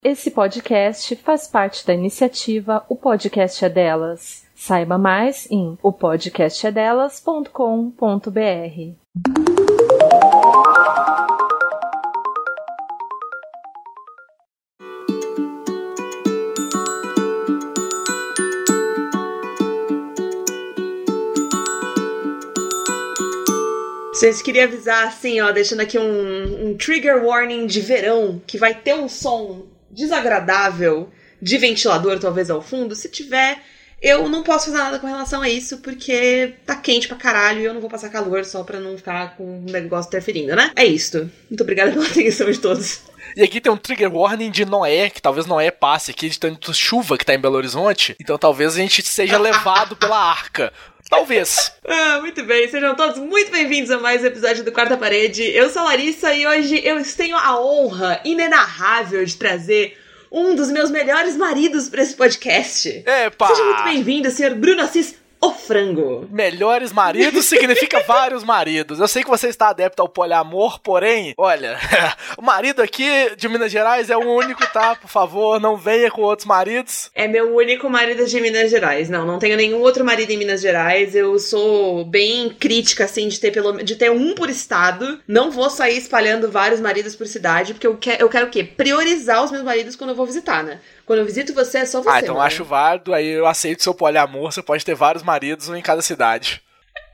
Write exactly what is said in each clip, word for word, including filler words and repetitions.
Esse podcast faz parte da iniciativa O Podcast é Delas. Saiba mais em o podcast é delas ponto com ponto b r. Gente, queria avisar assim, ó, deixando aqui um, um trigger warning de verão, que vai ter um som desagradável de ventilador, talvez ao fundo. Se tiver, eu não posso fazer nada com relação a isso, porque tá quente pra caralho e eu não vou passar calor só pra não ficar com um negócio interferindo, né? É isto. Muito obrigada pela atenção de todos. E aqui tem um trigger warning de Noé, que talvez Noé passe aqui de tanta chuva que tá em Belo Horizonte, então talvez a gente seja levado pela arca. Talvez. Ah, muito bem, sejam todos muito bem-vindos a mais um episódio do Quarta Parede. Eu sou a Larissa e hoje eu tenho a honra inenarrável de trazer um dos meus melhores maridos para esse podcast. Epa! Seja muito bem-vindo, senhor Bruno Assis, o frango. Melhores maridos significa vários maridos. Eu sei que você está adepto ao poliamor, porém, olha, o marido aqui de Minas Gerais é o único, tá? Por favor, não venha com outros maridos. É meu único marido de Minas Gerais. Não, não tenho nenhum outro marido em Minas Gerais. Eu sou bem crítica, assim, de ter, pelo, de ter um por estado. Não vou sair espalhando vários maridos por cidade, porque eu, que, eu quero o quê? Priorizar os meus maridos quando eu vou visitar, né? Quando eu visito você, é só você. Ah, então mano. Acho válido, aí eu aceito seu poliamor, você pode ter vários maridos, um em cada cidade.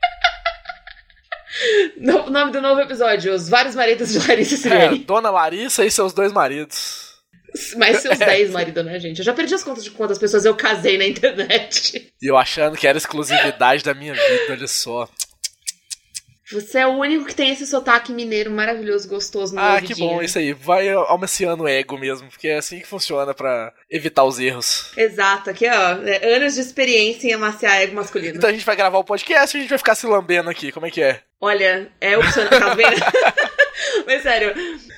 O nome do novo episódio, Os Vários Maridos de Larissa e Sirene. É, Dona Larissa e seus dois maridos. Mais seus dez maridos, né, gente? Eu já perdi as contas de quantas pessoas eu casei na internet. E eu achando que era exclusividade da minha vida, olha só. Você é o único que tem esse sotaque mineiro maravilhoso, gostoso no Ah, ouvidinho. que bom, isso aí. Vai amaciando o ego mesmo, porque é assim que funciona pra evitar os erros. Exato, aqui ó, é anos de experiência em amaciar ego masculino. Então a gente vai gravar o podcast e a gente vai ficar se lambendo aqui, como é que é? Olha, é opcional, tá vendo? Mas sério,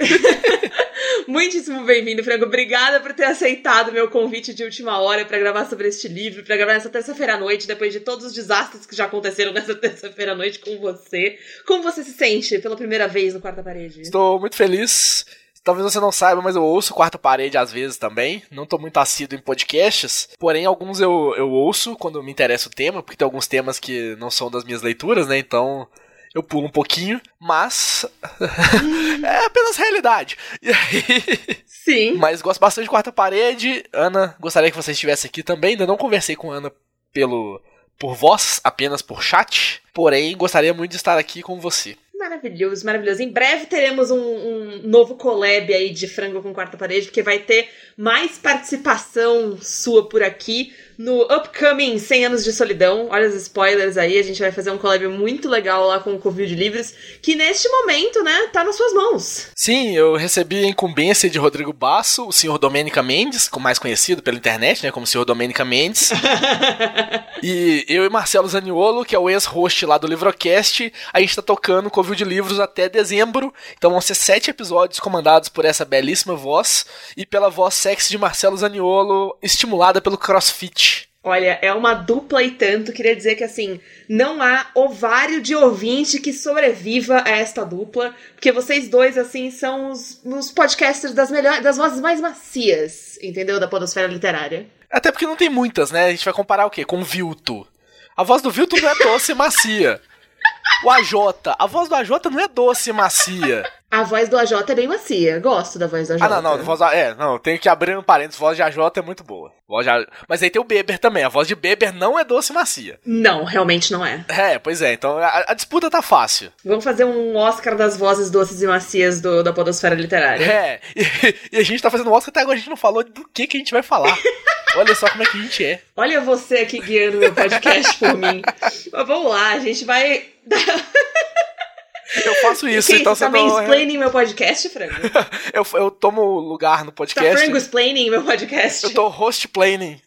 muitíssimo bem-vindo, Frango. Obrigada por ter aceitado meu convite de última hora pra gravar sobre este livro, pra gravar nessa terça-feira à noite, depois de todos os desastres que já aconteceram nessa terça-feira à noite com você. Como você se sente pela primeira vez no Quarta Parede? Estou muito feliz. Talvez você não saiba, mas eu ouço Quarta Parede às vezes também. Não tô muito assíduo em podcasts, porém alguns eu, eu ouço quando me interessa o tema, porque tem alguns temas que não são das minhas leituras, né, então eu pulo um pouquinho, mas é apenas realidade. E aí... Sim. Mas gosto bastante de Quarta Parede. Ana, gostaria que você estivesse aqui também. Ainda não conversei com a Ana pelo, por voz, apenas por chat. Porém, gostaria muito de estar aqui com você. Maravilhoso, maravilhoso. Em breve teremos um, um novo collab aí de Frango com Quarta Parede, porque vai ter mais participação sua por aqui no upcoming cem anos de solidão. Olha os spoilers aí, a gente vai fazer um collab muito legal lá com o Covil de Livros, que neste momento, né, tá nas suas mãos. Sim, eu recebi a incumbência de Rodrigo Basso, o senhor Domênica Mendes, mais conhecido pela internet, né, como senhor Domênica Mendes. E eu e Marcelo Zaniolo, que é o ex-host lá do Livrocast, a gente tá tocando Covil de Livros até dezembro, então vão ser sete episódios comandados por essa belíssima voz e pela voz sexy de Marcelo Zaniolo, estimulada pelo CrossFit. Olha, é uma dupla e tanto, queria dizer que assim, não há ovário de ouvinte que sobreviva a esta dupla, porque vocês dois, assim, são os, os podcasters das melhores, das vozes mais macias, entendeu? Da podosfera literária. Até porque não tem muitas, né? A gente vai comparar o quê? Com o Vilto. A voz do Vilto não é doce e macia. O A J, a voz do A J não é doce e macia. A voz do A J é bem macia, gosto da voz do A J. Ah, não, não, voz, é, não, tenho que abrir um parênteses, voz de A J é muito boa. Voz de A J, mas aí tem o Beber também, a voz de Beber não é doce e macia. Não, realmente não é. É, pois é, então a, a disputa tá fácil. Vamos fazer um Oscar das vozes doces e macias do, da podosfera literária. É, e, e a gente tá fazendo Oscar até agora, a gente não falou do que que a gente vai falar. Olha só como é que a gente é. Olha você aqui guiando meu podcast por mim. Mas vamos lá, a gente vai... Eu faço isso, que então você você tá não... mansplaining meu podcast, Frango? eu, eu tomo lugar no podcast. Tá frango-splaining meu podcast? Eu tô host-planning.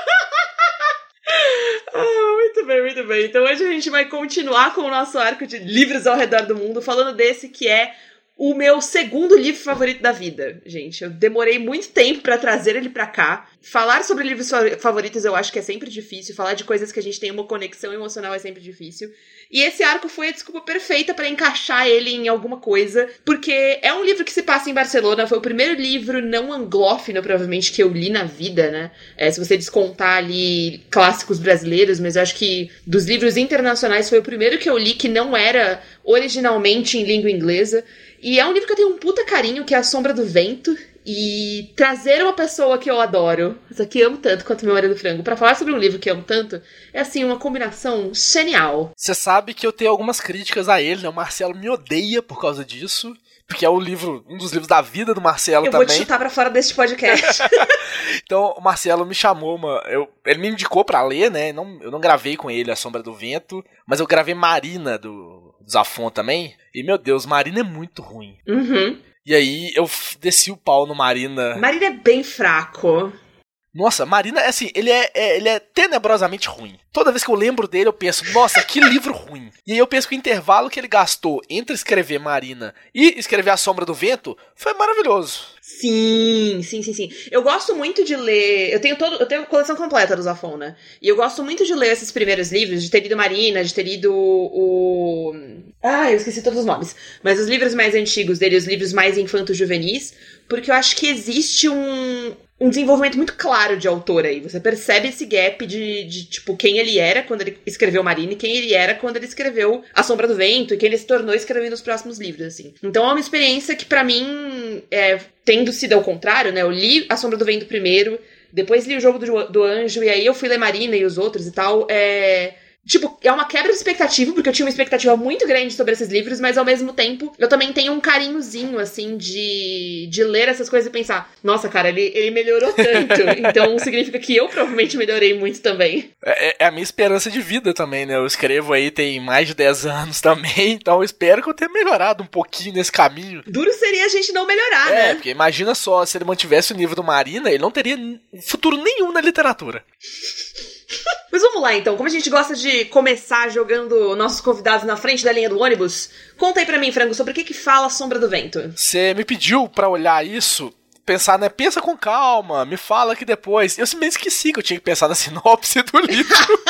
Ah, muito bem, muito bem. Então hoje a gente vai continuar com o nosso arco de livros ao redor do mundo, falando desse que é o meu segundo livro favorito da vida, gente. Eu demorei muito tempo pra trazer ele pra cá. Falar sobre livros favoritos eu acho que é sempre difícil. Falar de coisas que a gente tem uma conexão emocional é sempre difícil. E esse arco foi a desculpa perfeita pra encaixar ele em alguma coisa. Porque é um livro que se passa em Barcelona. Foi o primeiro livro não anglófino, provavelmente, que eu li na vida, né? É, se você descontar ali clássicos brasileiros. Mas eu acho que dos livros internacionais foi o primeiro que eu li que não era originalmente em língua inglesa. E é um livro que eu tenho um puta carinho, que é A Sombra do Vento. E trazer uma pessoa que eu adoro, essa que amo tanto quanto meu marido frango, pra falar sobre um livro que eu amo tanto, é assim, uma combinação genial. Você sabe que eu tenho algumas críticas a ele, né? O Marcelo me odeia por causa disso. Porque é o livro, um dos livros da vida do Marcelo eu também. Eu vou te chutar pra fora deste podcast. Então, o Marcelo me chamou, uma, eu, ele me indicou pra ler, né? Não, eu não gravei com ele A Sombra do Vento, mas eu gravei Marina, do, do Zafon também. E, meu Deus, Marina é muito ruim. Uhum. E aí, eu desci o pau no Marina. Marina é bem fraco. Nossa, Marina, assim, ele é, é, ele é tenebrosamente ruim. Toda vez que eu lembro dele, eu penso, nossa, que livro ruim. E aí eu penso que o intervalo que ele gastou entre escrever Marina e escrever A Sombra do Vento foi maravilhoso. Sim, sim, sim, sim. Eu gosto muito de ler... Eu tenho todo, eu tenho a coleção completa do Zafon, né? E eu gosto muito de ler esses primeiros livros, de ter lido Marina, de ter lido o... Ah, eu esqueci todos os nomes. Mas os livros mais antigos dele, os livros mais infanto-juvenis, porque eu acho que existe um... um desenvolvimento muito claro de autor aí. Você percebe esse gap de, de, tipo, quem ele era quando ele escreveu Marina e quem ele era quando ele escreveu A Sombra do Vento e quem ele se tornou escrevendo os próximos livros, assim. Então é uma experiência que, pra mim, é, tendo sido ao contrário, né? Eu li A Sombra do Vento primeiro, depois li O Jogo do, do Anjo, e aí eu fui ler Marina e os outros e tal. É... Tipo, é uma quebra de expectativa, porque eu tinha uma expectativa muito grande sobre esses livros, mas ao mesmo tempo eu também tenho um carinhozinho, assim, de, de ler essas coisas e pensar, nossa, cara, ele, ele melhorou tanto, então significa que eu provavelmente melhorei muito também. É, é a minha esperança de vida também, né? Eu escrevo aí tem mais de dez anos também, então eu espero que eu tenha melhorado um pouquinho nesse caminho. Duro seria a gente não melhorar, é, né? É, porque imagina só, se ele mantivesse o nível do Marina, ele não teria futuro nenhum na literatura. Mas vamos lá, então. Como a gente gosta de começar jogando nossos convidados na frente da linha do ônibus, conta aí pra mim, Frango, sobre o que que fala A Sombra do Vento. Você me pediu pra olhar isso, pensar, né? Pensa com calma, me fala aqui depois. Eu simplesmente esqueci que eu tinha que pensar na sinopse do livro.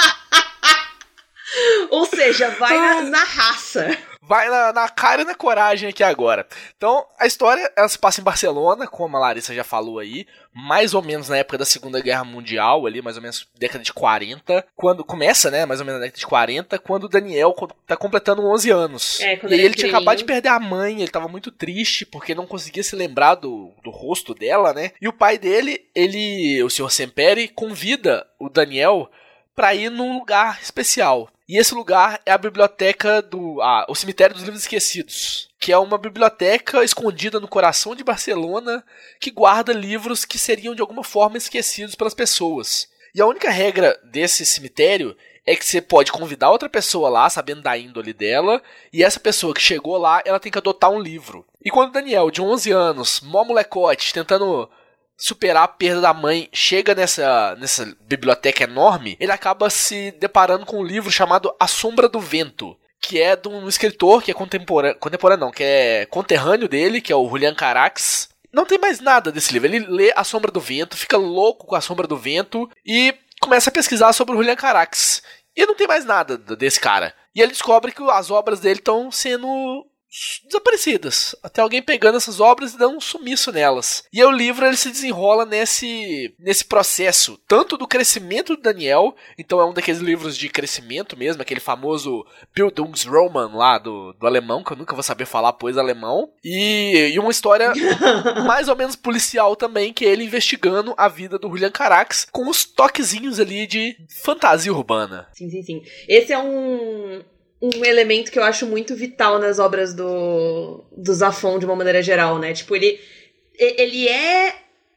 Ou seja, vai na, na raça. Vai na, na cara e na coragem aqui agora. Então, a história, ela se passa em Barcelona, como a Larissa já falou aí, mais ou menos na época da Segunda Guerra Mundial, ali, mais ou menos década de quarenta, quando começa, né, mais ou menos na década de quarenta, quando o Daniel tá completando onze anos. É, quando e aí ele, ele tinha acabado de perder a mãe, ele tava muito triste, porque não conseguia se lembrar do, do rosto dela, né, e o pai dele, ele, o senhor Semperi, convida o Daniel pra ir num lugar especial. E esse lugar é a biblioteca do... Ah, o Cemitério dos Livros Esquecidos, que é uma biblioteca escondida no coração de Barcelona que guarda livros que seriam de alguma forma esquecidos pelas pessoas. E a única regra desse cemitério é que você pode convidar outra pessoa lá, sabendo da índole dela, e essa pessoa que chegou lá, ela tem que adotar um livro. E quando o Daniel, de onze anos, mó molecote, tentando superar a perda da mãe, chega nessa, nessa biblioteca enorme, ele acaba se deparando com um livro chamado A Sombra do Vento, que é de um escritor que é contemporâneo, contemporâneo não, que é conterrâneo dele, que é o Julián Carax. Não tem mais nada desse livro, ele lê A Sombra do Vento, fica louco com A Sombra do Vento e começa a pesquisar sobre o Julián Carax. E não tem mais nada desse cara. E ele descobre que as obras dele estão sendo desaparecidas, até alguém pegando essas obras e dando um sumiço nelas. E aí o livro ele se desenrola nesse, nesse processo, tanto do crescimento do Daniel, então é um daqueles livros de crescimento mesmo, aquele famoso Bildungsroman lá do, do alemão, que eu nunca vou saber falar pois alemão, e, e uma história mais ou menos policial também, que é ele investigando a vida do Julián Carax, com os toquezinhos ali de fantasia urbana. Sim, sim, sim. Esse é um... um elemento que eu acho muito vital nas obras do, do Zafon, de uma maneira geral, né? Tipo, ele, ele é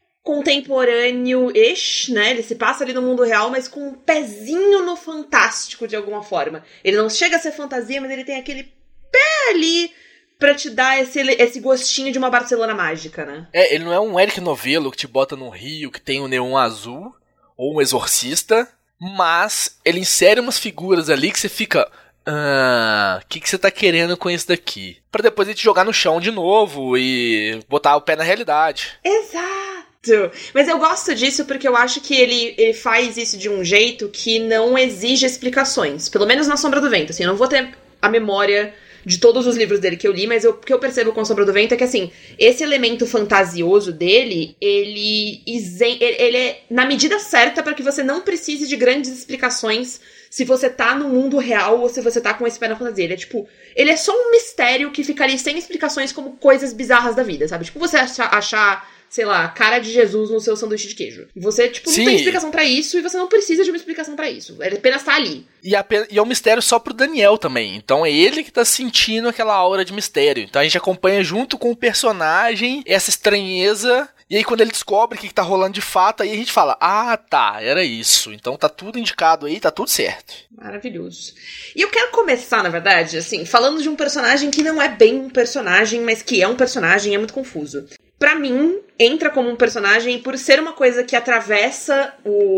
contemporâneo-ish, né? Ele se passa ali no mundo real, mas com um pezinho no fantástico, de alguma forma. Ele não chega a ser fantasia, mas ele tem aquele pé ali pra te dar esse, esse gostinho de uma Barcelona mágica, né? É, ele não é um Eric Novello que te bota num rio que tem um neon azul, ou um exorcista, mas ele insere umas figuras ali que você fica... Ah, o que, que você tá querendo com isso daqui? Pra depois a gente jogar no chão de novo e botar o pé na realidade. Exato! Mas eu gosto disso porque eu acho que ele, ele faz isso de um jeito que não exige explicações. Pelo menos na Sombra do Vento, assim, eu não vou ter a memória de todos os livros dele que eu li, mas eu, o que eu percebo com Sombra do Vento é que, assim, esse elemento fantasioso dele, ele, isen- ele é na medida certa para que você não precise de grandes explicações se você tá no mundo real ou se você tá com esse pé na fantasia. Ele é, tipo, ele é só um mistério que fica ali sem explicações, como coisas bizarras da vida, sabe? Tipo, você achar, achar sei lá, cara de Jesus no seu sanduíche de queijo. Você, tipo, não Sim. tem explicação pra isso e você não precisa de uma explicação pra isso. Ele apenas tá ali. E, a, e é um mistério só pro Daniel também. Então é ele que tá sentindo aquela aura de mistério. Então a gente acompanha junto com o personagem essa estranheza. E aí quando ele descobre o que, que tá rolando de fato, aí a gente fala, ah, tá, era isso. Então tá tudo indicado aí, tá tudo certo. Maravilhoso. E eu quero começar, na verdade, assim, falando de um personagem que não é bem um personagem, mas que é um personagem, é muito confuso. Pra mim, entra como um personagem por ser uma coisa que atravessa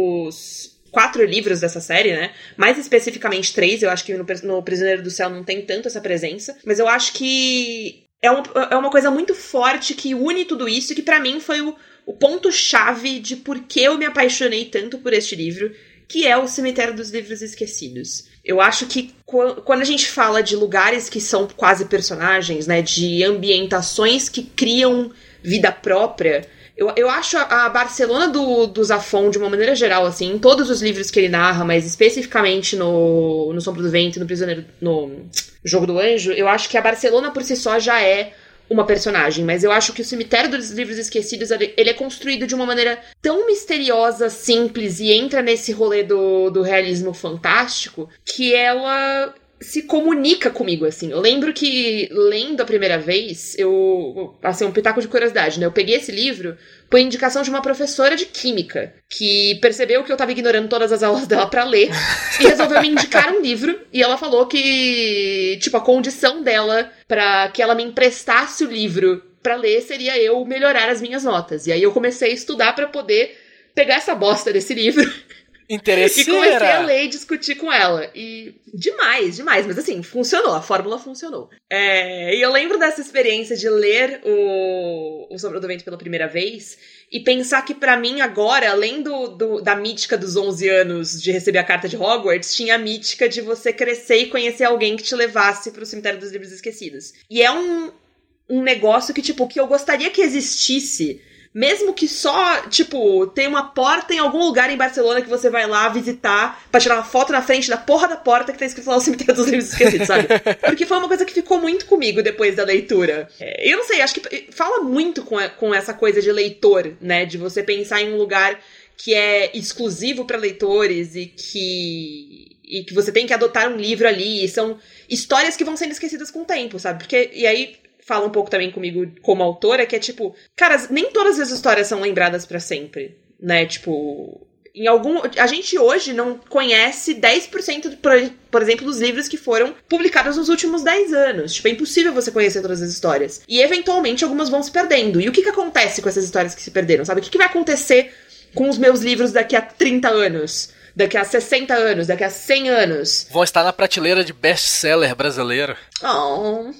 os quatro livros dessa série, né? Mais especificamente três, eu acho que no, no Prisioneiro do Céu não tem tanto essa presença, mas eu acho que é, um, é uma coisa muito forte que une tudo isso e que pra mim foi o, o ponto-chave de por que eu me apaixonei tanto por este livro, que é o Cemitério dos Livros Esquecidos. Eu acho que quando a gente fala de lugares que são quase personagens, né? De ambientações que criam vida própria, eu, eu acho a, a Barcelona do, do Zafón, de uma maneira geral, assim, em todos os livros que ele narra, mas especificamente no, no Sombra do Vento, no Prisioneiro, no Jogo do Anjo, eu acho que a Barcelona por si só já é uma personagem, mas eu acho que o Cemitério dos Livros Esquecidos, ele, ele é construído de uma maneira tão misteriosa, simples, e entra nesse rolê do, do realismo fantástico, que ela se comunica comigo, assim. Eu lembro que, lendo a primeira vez, eu... assim, um pitaco de curiosidade, né? Eu peguei esse livro por indicação de uma professora de química, que percebeu que eu tava ignorando todas as aulas dela pra ler, e resolveu me indicar um livro, e ela falou que, tipo, a condição dela pra que ela me emprestasse o livro pra ler seria eu melhorar as minhas notas. E aí eu comecei a estudar pra poder pegar essa bosta desse livro... Interesseira. E comecei a ler e discutir com ela. E demais, demais. Mas assim, funcionou. A fórmula funcionou. É, e eu lembro dessa experiência de ler o, o Sombra do Vento pela primeira vez e pensar que pra mim agora, além do, do, da mítica dos onze anos de receber a carta de Hogwarts, tinha a mítica de você crescer e conhecer alguém que te levasse pro Cemitério dos Livros Esquecidos. E é um, um negócio que, tipo, que eu gostaria que existisse. Mesmo que só, tipo, tem uma porta em algum lugar em Barcelona que você vai lá visitar pra tirar uma foto na frente da porra da porta que tá escrito lá o Cemitério dos Livros Esquecidos, sabe? Porque foi uma coisa que ficou muito comigo depois da leitura. É, eu não sei, acho que fala muito com, a, com essa coisa de leitor, né? De você pensar em um lugar que é exclusivo pra leitores e que... e que você tem que adotar um livro ali. E são histórias que vão sendo esquecidas com o tempo, sabe? Porque, e aí... fala um pouco também comigo como autora, que é tipo, cara, nem todas as histórias são lembradas pra sempre, né? Tipo, em algum... a gente hoje não conhece dez por cento, por, por exemplo, dos livros que foram publicados nos últimos dez anos. Tipo, é impossível você conhecer todas as histórias. E, eventualmente, algumas vão se perdendo. E o que que acontece com essas histórias que se perderam, sabe? O que que vai acontecer com os meus livros daqui a trinta anos? Daqui a sessenta anos? Daqui a cem anos? Vão estar na prateleira de best-seller brasileiro. Oh...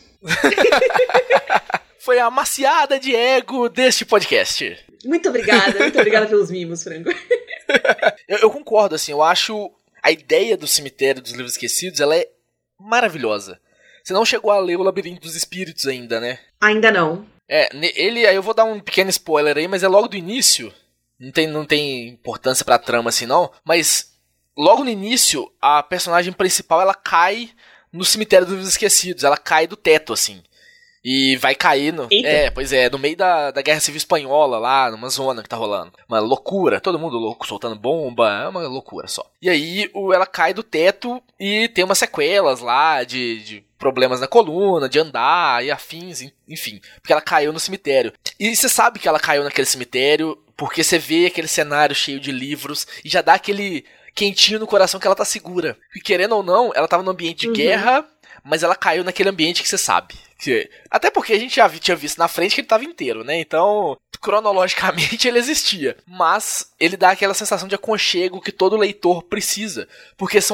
Foi a amaciada de ego deste podcast. Muito obrigada, muito obrigada pelos mimos, Frango. eu, eu concordo, assim, eu acho a ideia do Cemitério dos Livros Esquecidos, ela é maravilhosa. Você não chegou a ler o Labirinto dos Espíritos ainda, né? Ainda não. É, ele, aí eu vou dar um pequeno spoiler aí, mas é logo do início, não tem, não tem importância pra trama assim não, mas logo no início, a personagem principal, ela cai no Cemitério dos Livros Esquecidos, ela cai do teto, assim. E vai cair no... Eita. É, pois é, no meio da, da Guerra Civil Espanhola, lá, numa zona que tá rolando. Uma loucura, todo mundo louco, soltando bomba, é uma loucura só. E aí, o, ela cai do teto e tem umas sequelas lá de, de problemas na coluna, de andar e afins, enfim. Porque ela caiu no cemitério. E você sabe que ela caiu naquele cemitério porque você vê aquele cenário cheio de livros e já dá aquele... quentinho no coração que ela tá segura. E querendo ou não, ela tava num ambiente de uhum. guerra, mas ela caiu naquele ambiente que você sabe. Que, até porque a gente já tinha visto na frente que ele tava inteiro, né? Então, cronologicamente ele existia. Mas ele dá aquela sensação de aconchego que todo leitor precisa. Porque são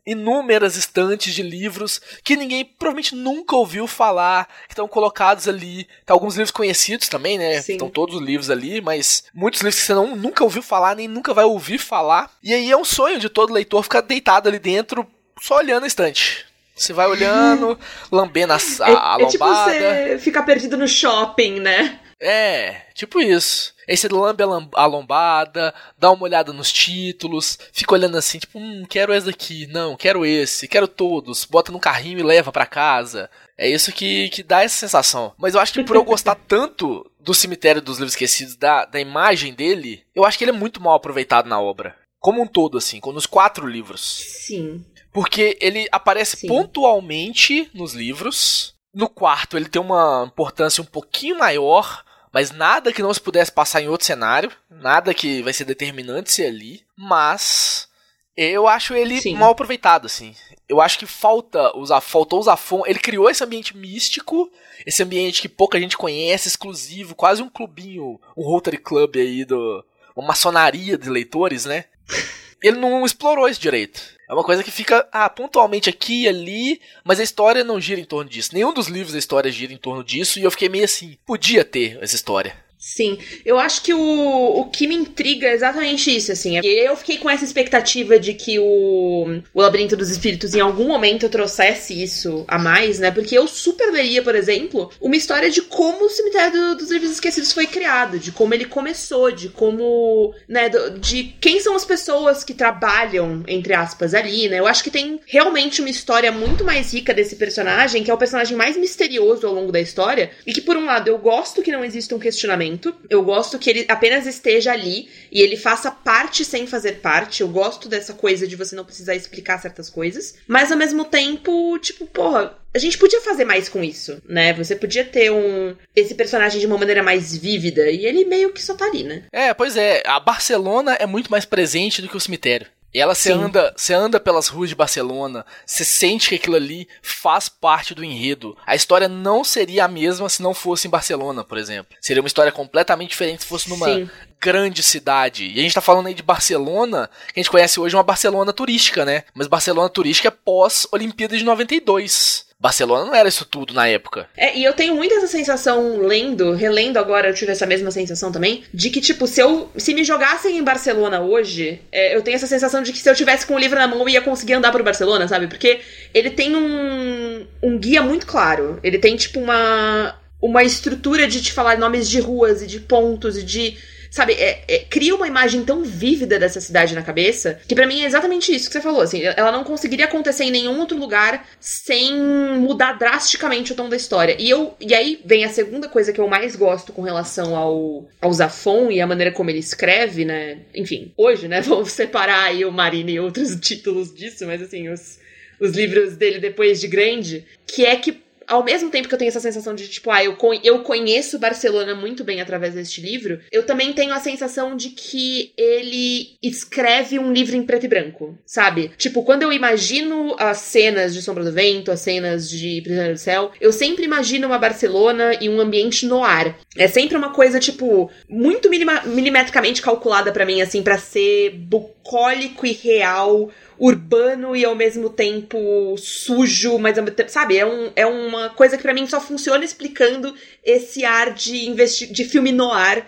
inúmeras estantes de livros que ninguém provavelmente nunca ouviu falar, que estão colocados ali. Tem alguns livros conhecidos também, né? Sim. Estão todos os livros ali, mas muitos livros que você não, nunca ouviu falar, nem nunca vai ouvir falar. E aí é um sonho de todo leitor ficar deitado ali dentro, só olhando a estante. Você vai olhando, lambendo a, a, a é, é tipo lombada. você ficar perdido no shopping, né? É, tipo isso. Aí você lambe a lombada, dá uma olhada nos títulos, fica olhando assim, tipo, hum, quero esse daqui, não, quero esse, quero todos, bota no carrinho e leva pra casa. É isso que, que dá essa sensação. Mas eu acho que por eu gostar tanto do Cemitério dos Livros Esquecidos, da, da imagem dele, eu acho que ele é muito mal aproveitado na obra. Como um todo, assim, com os quatro livros. Sim. Porque ele aparece Sim. pontualmente nos livros. No quarto ele tem uma importância um pouquinho maior, mas nada que não se pudesse passar em outro cenário, nada que vai ser determinante ser ali, mas eu acho ele Sim. mal aproveitado, assim. Eu acho que falta usar, faltou o Zafon, ele criou esse ambiente místico, esse ambiente que pouca gente conhece, exclusivo, quase um clubinho, um Rotary Club aí, do, uma maçonaria de leitores, né? Ele não explorou isso direito. É uma coisa que fica ah, pontualmente aqui e ali, mas a história não gira em torno disso. Nenhum dos livros da história gira em torno disso, e eu fiquei meio assim, podia ter essa história. Sim, eu acho que o, o que me intriga é exatamente isso, assim. Eu fiquei com essa expectativa de que o, o Labirinto dos Espíritos em algum momento trouxesse isso a mais, né? Porque eu super leria, por exemplo, uma história de como o Cemitério do, dos Livros Esquecidos foi criado, de como ele começou, de como, né, de quem são as pessoas que trabalham, entre aspas, ali, né? Eu acho que tem realmente uma história muito mais rica desse personagem, que é o personagem mais misterioso ao longo da história, e que, por um lado, eu gosto que não exista um questionamento. Eu gosto que ele apenas esteja ali e ele faça parte sem fazer parte. Eu gosto dessa coisa de você não precisar explicar certas coisas. Mas, ao mesmo tempo, tipo, porra, a gente podia fazer mais com isso, né? Você podia ter um esse personagem de uma maneira mais vívida. E ele meio que só tá ali, né? É, pois é. A Barcelona é muito mais presente do que o cemitério. E ela, você anda, você anda pelas ruas de Barcelona, você sente que aquilo ali faz parte do enredo. A história não seria a mesma se não fosse em Barcelona, por exemplo. Seria uma história completamente diferente se fosse numa Sim. grande cidade. E a gente tá falando aí de Barcelona, que a gente conhece hoje uma Barcelona turística, né? Mas Barcelona turística é pós-Olimpíada de noventa e dois. Barcelona não era isso tudo na época. É, e eu tenho muito essa sensação, lendo, relendo agora, eu tive essa mesma sensação também, de que, tipo, se eu se me jogassem em Barcelona hoje, é, eu tenho essa sensação de que se eu tivesse com o livro na mão, eu ia conseguir andar por Barcelona, sabe? Porque ele tem um, um guia muito claro. Ele tem, tipo, uma, uma estrutura de te falar nomes de ruas e de pontos e de... Sabe, é, é, cria uma imagem tão vívida dessa cidade na cabeça, que pra mim é exatamente isso que você falou, assim, ela não conseguiria acontecer em nenhum outro lugar sem mudar drasticamente o tom da história. E, eu, e aí vem a segunda coisa que eu mais gosto com relação ao, ao Zafon e a maneira como ele escreve, né, enfim, hoje, né, vamos separar aí o Marine e outros títulos disso, mas assim, os, os livros dele depois de grande, que é que ao mesmo tempo que eu tenho essa sensação de, tipo, ah, eu, con- eu conheço Barcelona muito bem através deste livro, eu também tenho a sensação de que ele escreve um livro em preto e branco, sabe? Tipo, quando eu imagino as cenas de Sombra do Vento, as cenas de Prisioneiro do Céu, eu sempre imagino uma Barcelona e um ambiente no ar. É sempre uma coisa, tipo, muito milima- milimetricamente calculada pra mim, assim, pra ser bucólico e real, urbano e ao mesmo tempo sujo, mas ao mesmo tempo, sabe, é, um, é uma coisa que pra mim só funciona explicando esse ar de, investi- de filme noir,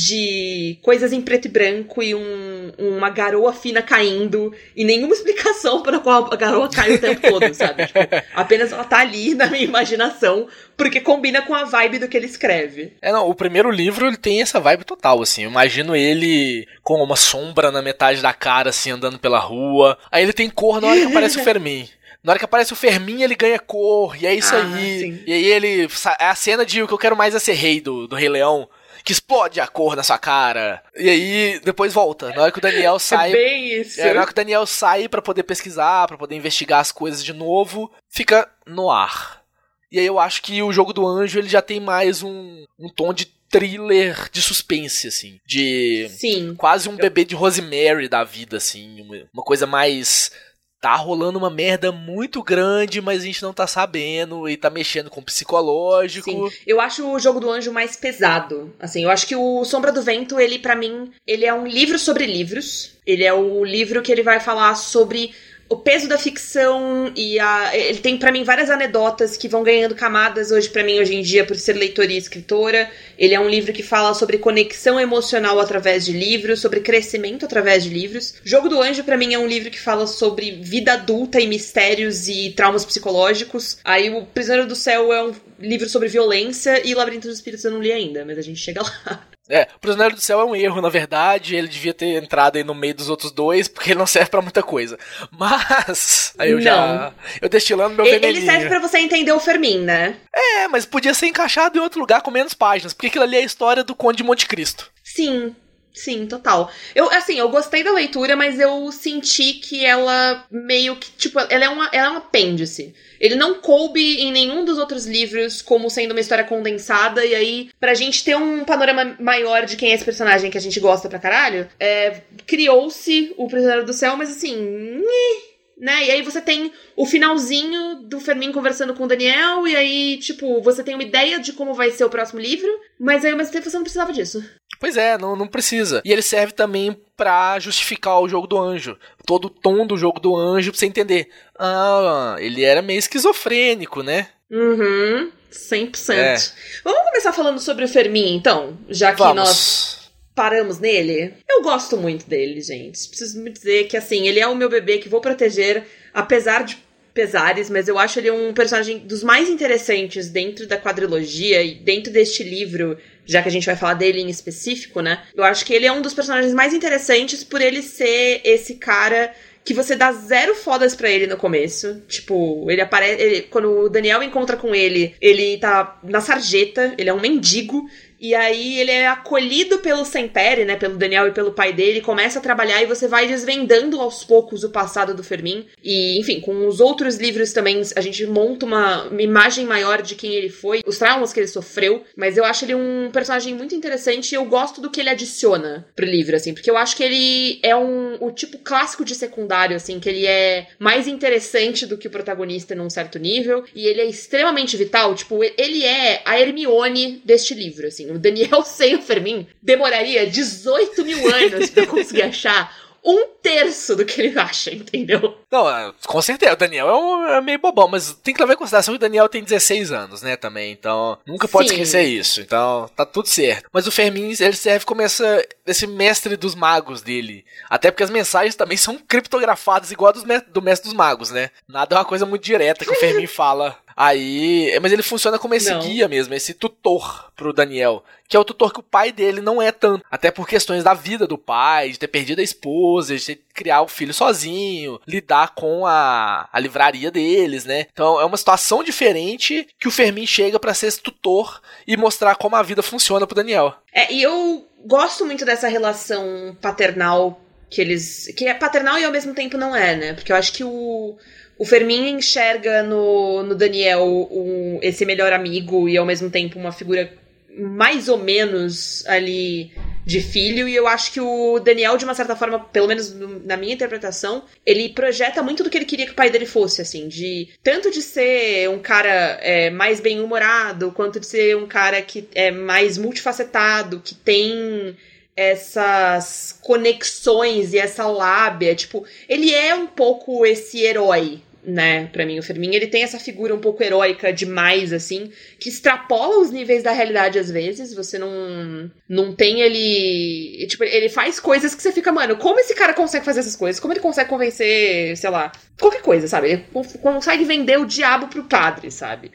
de coisas em preto e branco e um, uma garoa fina caindo e nenhuma explicação pela qual a garoa cai o tempo todo, sabe? Tipo, apenas ela tá ali na minha imaginação porque combina com a vibe do que ele escreve. É, não, o primeiro livro ele tem essa vibe total, assim, eu imagino ele com uma sombra na metade da cara, assim, andando pela rua, aí ele tem cor na hora que aparece o Fermin. Na hora que aparece o Fermin, ele ganha cor, e é isso ah, aí. Sim. E aí ele... É a cena de o que eu quero mais é ser rei do, do Rei Leão, que explode a cor na sua cara. E aí, depois volta. Na hora que o Daniel sai... É bem isso. É, na hora que o Daniel sai pra poder pesquisar, pra poder investigar as coisas de novo, fica no ar. E aí eu acho que o Jogo do Anjo, ele já tem mais um, um tom de thriller de suspense, assim. De... Sim. Quase um bebê de Rosemary da vida, assim. Uma, uma coisa mais... Tá rolando uma merda muito grande, mas a gente não tá sabendo e tá mexendo com o psicológico. Sim, eu acho o Jogo do Anjo mais pesado. Assim, eu acho que o Sombra do Vento, ele, pra mim, ele é um livro sobre livros. Ele é o livro que ele vai falar sobre o peso da ficção e a... Ele tem, pra mim, várias anedotas que vão ganhando camadas hoje pra mim, hoje em dia, por ser leitora e escritora. Ele é um livro que fala sobre conexão emocional através de livros, sobre crescimento através de livros. Jogo do Anjo, pra mim, é um livro que fala sobre vida adulta e mistérios e traumas psicológicos. Aí o Prisioneiro do Céu é um livro sobre violência e Labirinto dos Espíritos eu não li ainda, mas a gente chega lá. É, o Prisioneiro do Céu é um erro, na verdade, ele devia ter entrado aí no meio dos outros dois, porque ele não serve pra muita coisa. Mas, aí eu não. já... Eu destilando meu ele, veneninho. Ele serve pra você entender o Fermin, né? É, mas podia ser encaixado em outro lugar com menos páginas, porque aquilo ali é a história do Conde de Monte Cristo. Sim, sim, total. Eu, assim, eu gostei da leitura, mas eu senti que ela meio que, tipo, ela é, uma, ela é um apêndice. Ele não coube em nenhum dos outros livros como sendo uma história condensada, e aí, pra gente ter um panorama maior de quem é esse personagem que a gente gosta pra caralho, é, criou-se o Prisioneiro do Céu, mas assim... né? E aí você tem o finalzinho do Fermin conversando com o Daniel, e aí, tipo, você tem uma ideia de como vai ser o próximo livro, mas aí ao mesmo tempo você não precisava disso. Pois é, não, não precisa. E ele serve também pra justificar o jogo do anjo. Todo o tom do jogo do anjo pra você entender. Ah, ele era meio esquizofrênico, né? Uhum, cem por cento. É. Vamos começar falando sobre o Fermin, então? Já que Vamos. nós paramos nele. Eu gosto muito dele, gente. Preciso me dizer que, assim, ele é o meu bebê que vou proteger, apesar de pesares, mas eu acho ele um personagem dos mais interessantes dentro da quadrilogia e dentro deste livro, já que a gente vai falar dele em específico, né? Eu acho que ele é um dos personagens mais interessantes por ele ser esse cara que você dá zero fodas pra ele no começo. Tipo, ele aparece... Ele, quando o Daniel encontra com ele, ele tá na sarjeta, ele é um mendigo. E aí ele é acolhido pelo Sempere, né, pelo Daniel e pelo pai dele, começa a trabalhar e você vai desvendando aos poucos o passado do Fermin. E, enfim, com os outros livros também a gente monta uma, uma imagem maior de quem ele foi, os traumas que ele sofreu. Mas eu acho ele um personagem muito interessante e eu gosto do que ele adiciona pro livro, assim, porque eu acho que ele é um, o tipo clássico de secundário, assim, que ele é mais interessante do que o protagonista num certo nível, e ele é extremamente vital, tipo, ele é a Hermione deste livro, assim. O Daniel sem o Fermin demoraria dezoito mil anos pra eu conseguir achar um terço do que ele acha, entendeu? Não, com certeza, o Daniel é, um, é meio bobão, mas tem que levar em consideração que o Daniel tem dezesseis anos, né, também, então nunca pode Sim. esquecer isso, então tá tudo certo. Mas o Fermin, ele serve como essa, esse mestre dos magos dele, até porque as mensagens também são criptografadas igual a dos, do mestre dos magos, né? Nada é uma coisa muito direta que o Fermin fala. Aí, mas ele funciona como esse não. guia mesmo, esse tutor pro Daniel, que é o tutor que o pai dele não é tanto, até por questões da vida do pai, de ter perdido a esposa, de ter criar o filho sozinho, lidar com a, a livraria deles, né? Então é uma situação diferente que o Fermin chega pra ser esse tutor e mostrar como a vida funciona pro Daniel. É, e eu gosto muito dessa relação paternal que eles... que é paternal e ao mesmo tempo não é, né? Porque eu acho que o... O Fermin enxerga no, no Daniel um, esse melhor amigo e ao mesmo tempo uma figura mais ou menos ali de filho, e eu acho que o Daniel, de uma certa forma, pelo menos na minha interpretação, ele projeta muito do que ele queria que o pai dele fosse, assim, de tanto de ser um cara é, mais bem-humorado, quanto de ser um cara que é mais multifacetado, que tem essas conexões e essa lábia, tipo, ele é um pouco esse herói, né, pra mim, o Fermin, ele tem essa figura um pouco heróica demais, assim, que extrapola os níveis da realidade às vezes, você não não tem ele, tipo, ele faz coisas que você fica, mano, como esse cara consegue fazer essas coisas? Como ele consegue convencer, sei lá, qualquer coisa, sabe? Ele consegue vender o diabo pro padre, sabe?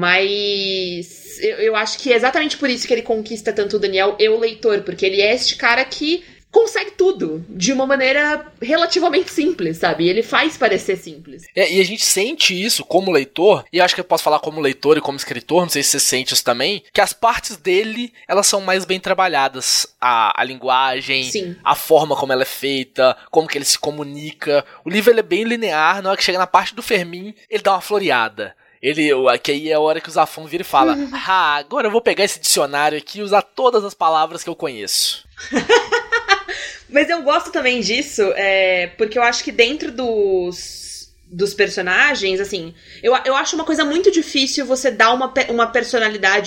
Mas eu, eu acho que é exatamente por isso que ele conquista tanto o Daniel e o leitor, porque ele é este cara que consegue tudo de uma maneira relativamente simples, sabe? Ele faz parecer simples. É, e a gente sente isso como leitor, e acho que eu posso falar como leitor e como escritor, não sei se você sente isso também, que as partes dele, elas são mais bem trabalhadas. A, a linguagem, Sim. a forma como ela é feita, como que ele se comunica. O livro ele é bem linear, na hora que chega na parte do Fermin, ele dá uma floreada. Ele, que aí é a hora que o Zafon vira e fala, ah, agora eu vou pegar esse dicionário aqui e usar todas as palavras que eu conheço. Mas eu gosto também disso, é, porque eu acho que dentro dos, dos personagens, assim, eu, eu acho uma coisa muito difícil você dar uma, uma personalidade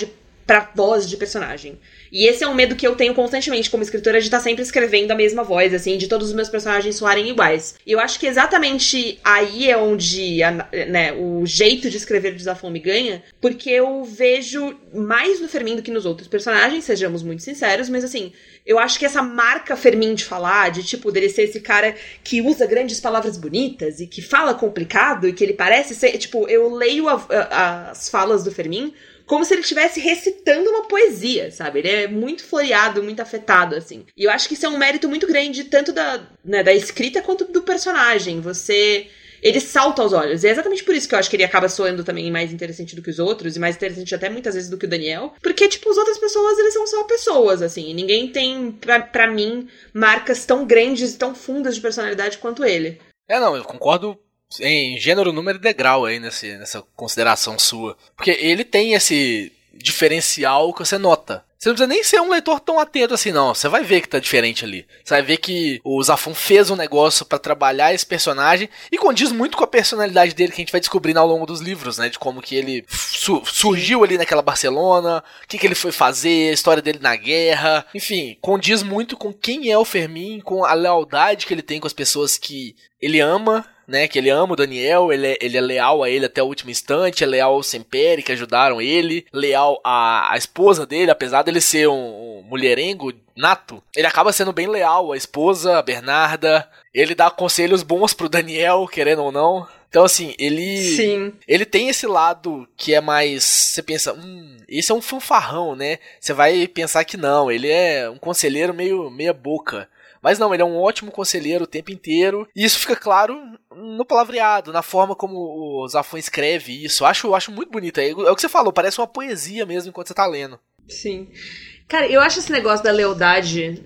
pra voz de personagem. E esse é um medo que eu tenho constantemente como escritora, de estar sempre escrevendo a mesma voz, assim, de todos os meus personagens soarem iguais. E eu acho que exatamente aí é onde a, né, o jeito de escrever de Zafon me ganha, porque eu vejo mais no Fermin do que nos outros personagens, sejamos muito sinceros, mas assim, eu acho que essa marca Fermin de falar, de tipo, dele ser esse cara que usa grandes palavras bonitas e que fala complicado e que ele parece ser, tipo, eu leio a, a, as falas do Fermin como se ele estivesse recitando uma poesia, sabe? Ele é muito floreado, muito afetado, assim. E eu acho que isso é um mérito muito grande, tanto da, né, da escrita quanto do personagem. Você... Ele salta aos olhos. E é exatamente por isso que eu acho que ele acaba soando também mais interessante do que os outros, e mais interessante até muitas vezes do que o Daniel. Porque, tipo, as outras pessoas, eles são só pessoas, assim. E ninguém tem, pra, pra mim, marcas tão grandes e tão fundas de personalidade quanto ele. É, não, eu concordo em gênero, número e degrau aí nesse, nessa consideração sua. Porque ele tem esse diferencial que você nota. Você não precisa nem ser um leitor tão atento assim, não. Você vai ver que tá diferente ali. Você vai ver que o Zafon fez um negócio pra trabalhar esse personagem e condiz muito com a personalidade dele, que a gente vai descobrindo ao longo dos livros, né? De como que ele su- surgiu ali naquela Barcelona, o que que ele foi fazer, a história dele na guerra. Enfim, condiz muito com quem é o Fermin, com a lealdade que ele tem com as pessoas que ele ama, né, que ele ama o Daniel, ele é, ele é leal a ele até o último instante, é leal ao Sempere, que ajudaram ele, leal à, à esposa dele, apesar dele ser um, um mulherengo nato, ele acaba sendo bem leal à esposa, a Bernarda, ele dá conselhos bons pro Daniel, querendo ou não. Então, assim, ele Sim. ele tem esse lado que é mais... Você pensa, hum, esse é um fanfarrão, né? Você vai pensar que não, ele é um conselheiro meio meia boca. Mas não, ele é um ótimo conselheiro o tempo inteiro. E isso fica claro no palavreado, na forma como o Zafon escreve isso. Eu acho, eu acho muito bonito. É o que você falou, parece uma poesia mesmo enquanto você tá lendo. Sim. Cara, eu acho esse negócio da lealdade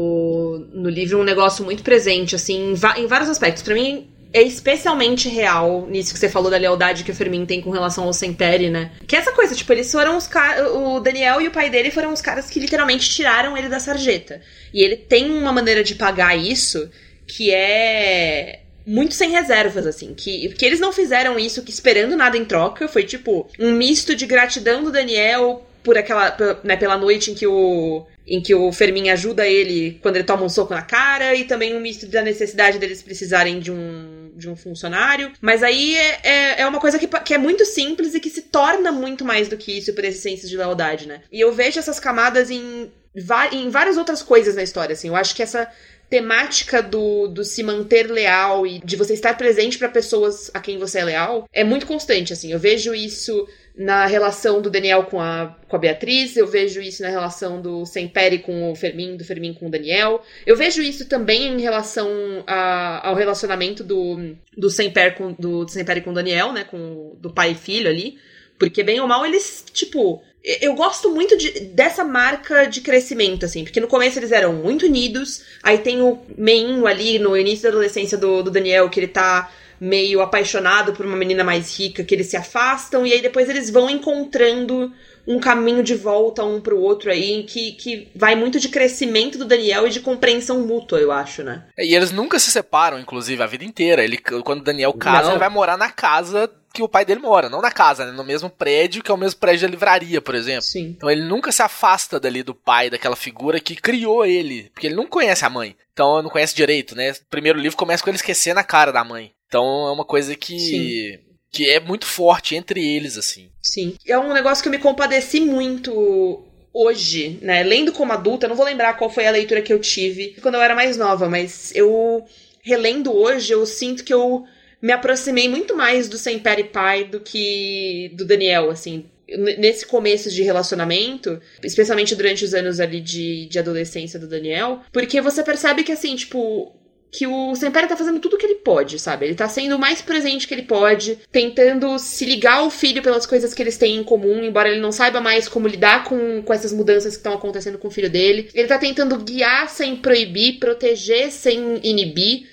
no, no livro um negócio muito presente, assim, em, va- em vários aspectos. Pra mim, é especialmente real nisso que você falou da lealdade que o Fermin tem com relação ao Sempere, né? Que essa coisa, tipo, eles foram os caras... O Daniel e o pai dele foram os caras que literalmente tiraram ele da sarjeta. E ele tem uma maneira de pagar isso que é muito sem reservas, assim. Que, que eles não fizeram isso que esperando nada em troca. Foi, tipo, um misto de gratidão do Daniel por aquela... Né, pela noite em que o... em que o Fermin ajuda ele quando ele toma um soco na cara, e também um misto da necessidade deles precisarem de um, de um funcionário. Mas aí é, é, é uma coisa que, que é muito simples e que se torna muito mais do que isso por esse senso de lealdade, né? E eu vejo essas camadas em, em várias outras coisas na história, assim. Eu acho que essa temática do, do se manter leal e de você estar presente para pessoas a quem você é leal é muito constante, assim. Eu vejo isso na relação do Daniel com a, com a Beatriz, eu vejo isso na relação do Sempere com o Fermin, do Fermin com o Daniel. Eu vejo isso também em relação a, ao relacionamento do, do, Sempere com, do Sempere com o Daniel, né, com, do pai e filho ali, porque bem ou mal eles, tipo... Eu gosto muito de, dessa marca de crescimento, assim, porque no começo eles eram muito unidos, aí tem o meinho ali no início da adolescência do, do Daniel, que ele tá meio apaixonado por uma menina mais rica, que eles se afastam, e aí depois eles vão encontrando um caminho de volta um pro outro aí, que, que vai muito de crescimento do Daniel e de compreensão mútua, eu acho, né? E eles nunca se separam, inclusive, a vida inteira. Ele, quando o Daniel casa, Não. ele vai morar na casa que o pai dele mora, não na casa, né? No mesmo prédio, que é o mesmo prédio da livraria, por exemplo. Sim. Então ele nunca se afasta dali do pai, daquela figura que criou ele, porque ele não conhece a mãe. Então não conhece direito, né? O primeiro livro começa com ele esquecendo a cara da mãe. Então é uma coisa que... Sim. que é muito forte entre eles, assim. Sim. É um negócio que eu me compadeci muito hoje, né? Lendo como adulta, eu não vou lembrar qual foi a leitura que eu tive quando eu era mais nova, mas eu, relendo hoje, eu sinto que eu me aproximei muito mais do Sempere pai do que do Daniel, assim. Nesse começo de relacionamento, especialmente durante os anos ali de, de adolescência do Daniel, porque você percebe que, assim, tipo... que o Sempere tá fazendo tudo o que ele pode, sabe? Ele tá sendo o mais presente que ele pode, tentando se ligar ao filho pelas coisas que eles têm em comum, embora ele não saiba mais como lidar com, com essas mudanças que estão acontecendo com o filho dele. Ele tá tentando guiar sem proibir, proteger sem inibir.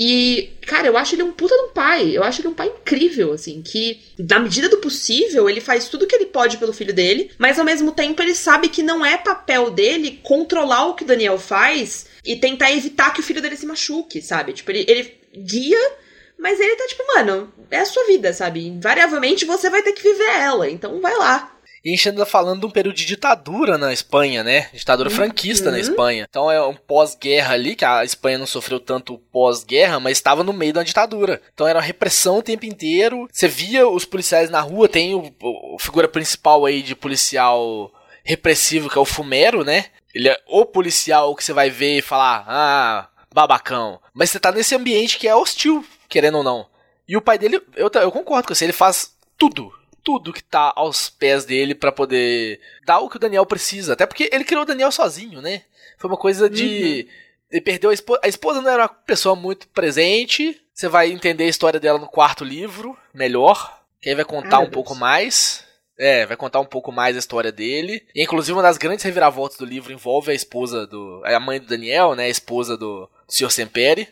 E, cara, eu acho ele um puta de um pai. Eu acho ele um pai incrível, assim, que, na medida do possível, ele faz tudo o que ele pode pelo filho dele, mas, ao mesmo tempo, ele sabe que não é papel dele controlar o que o Daniel faz e tentar evitar que o filho dele se machuque, sabe? Tipo, ele, ele guia, mas ele tá tipo, mano, é a sua vida, sabe? Invariavelmente você vai ter que viver ela, então vai lá. E a gente ainda falando de um período de ditadura na Espanha, né? Ditadura franquista uhum. na Espanha. Então é um pós-guerra ali, que a Espanha não sofreu tanto pós-guerra, mas estava no meio da ditadura. Então era repressão o tempo inteiro. Você via os policiais na rua, tem o, o figura principal aí de policial repressivo, que é o Fumero, né? Ele é o policial que você vai ver e falar, ah, babacão. Mas você tá nesse ambiente que é hostil, querendo ou não. E o pai dele, eu, eu concordo com você, ele faz tudo. Tudo que tá aos pés dele pra poder dar o que o Daniel precisa. Até porque ele criou o Daniel sozinho, né? Foi uma coisa de... Uhum. Ele perdeu a esposa. A esposa não era uma pessoa muito presente. Você vai entender a história dela no quarto livro, melhor. Que aí vai contar Ai, um pouco Deus. mais. É, vai contar um pouco mais a história dele. E, inclusive, uma das grandes reviravoltas do livro envolve a esposa do... A mãe do Daniel, né? A esposa do senhor Semperi.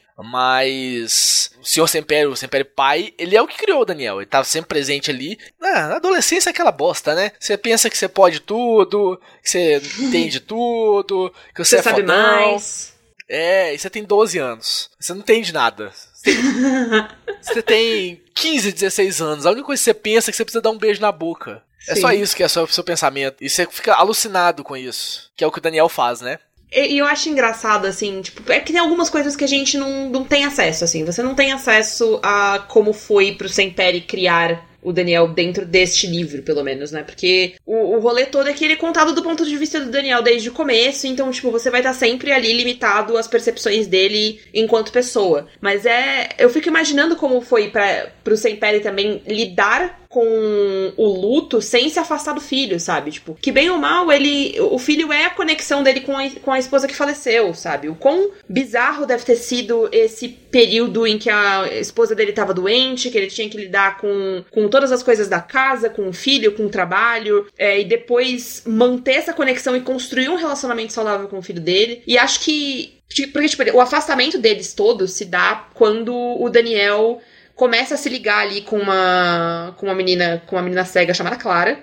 Mas o senhor Semperi, o Semperi pai, ele é o que criou o Daniel. Ele tava sempre presente ali. Ah, na adolescência é aquela bosta, né? Você pensa que você pode tudo, que você entende tudo, que você, você é sabe fodão. mais. É, e você tem doze anos. Você não entende nada. Você tem, você tem quinze, dezesseis anos. A única coisa que você pensa é que você precisa dar um beijo na boca. Sim. É só isso que é o seu pensamento. E você fica alucinado com isso. Que é o que o Daniel faz, né? E eu acho engraçado, assim, tipo, é que tem algumas coisas que a gente não, não tem acesso, assim. Você não tem acesso a como foi pro Semperi criar o Daniel dentro deste livro, pelo menos, né? Porque o, o rolê todo é que ele é contado do ponto de vista do Daniel desde o começo, então, tipo, você vai estar sempre ali limitado às percepções dele enquanto pessoa. Mas é... Eu fico imaginando como foi pra, pro Semperi também lidar com o luto sem se afastar do filho, sabe? Tipo, que bem ou mal, ele... O filho é a conexão dele com a, com a esposa que faleceu, sabe? O quão bizarro deve ter sido esse período em que a esposa dele tava doente, que ele tinha que lidar com, com todas as coisas da casa, com o filho, com o trabalho, é, e depois manter essa conexão e construir um relacionamento saudável com o filho dele. E acho que... Porque, tipo, o afastamento deles todos se dá quando o Daniel começa a se ligar ali com uma, com uma menina, com uma menina cega chamada Clara,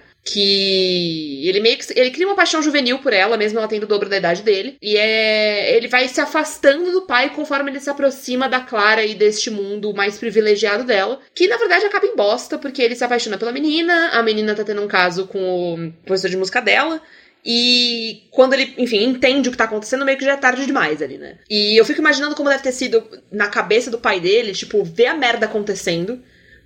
que ele meio que ele cria uma paixão juvenil por ela, mesmo ela tendo o dobro da idade dele, e é, ele vai se afastando do pai conforme ele se aproxima da Clara e deste mundo mais privilegiado dela, que na verdade acaba em bosta, porque ele se apaixona pela menina, a menina tá tendo um caso com o professor de música dela, e quando ele, enfim, entende o que tá acontecendo, meio que já é tarde demais ali, né? E eu fico imaginando como deve ter sido na cabeça do pai dele, tipo, ver a merda acontecendo,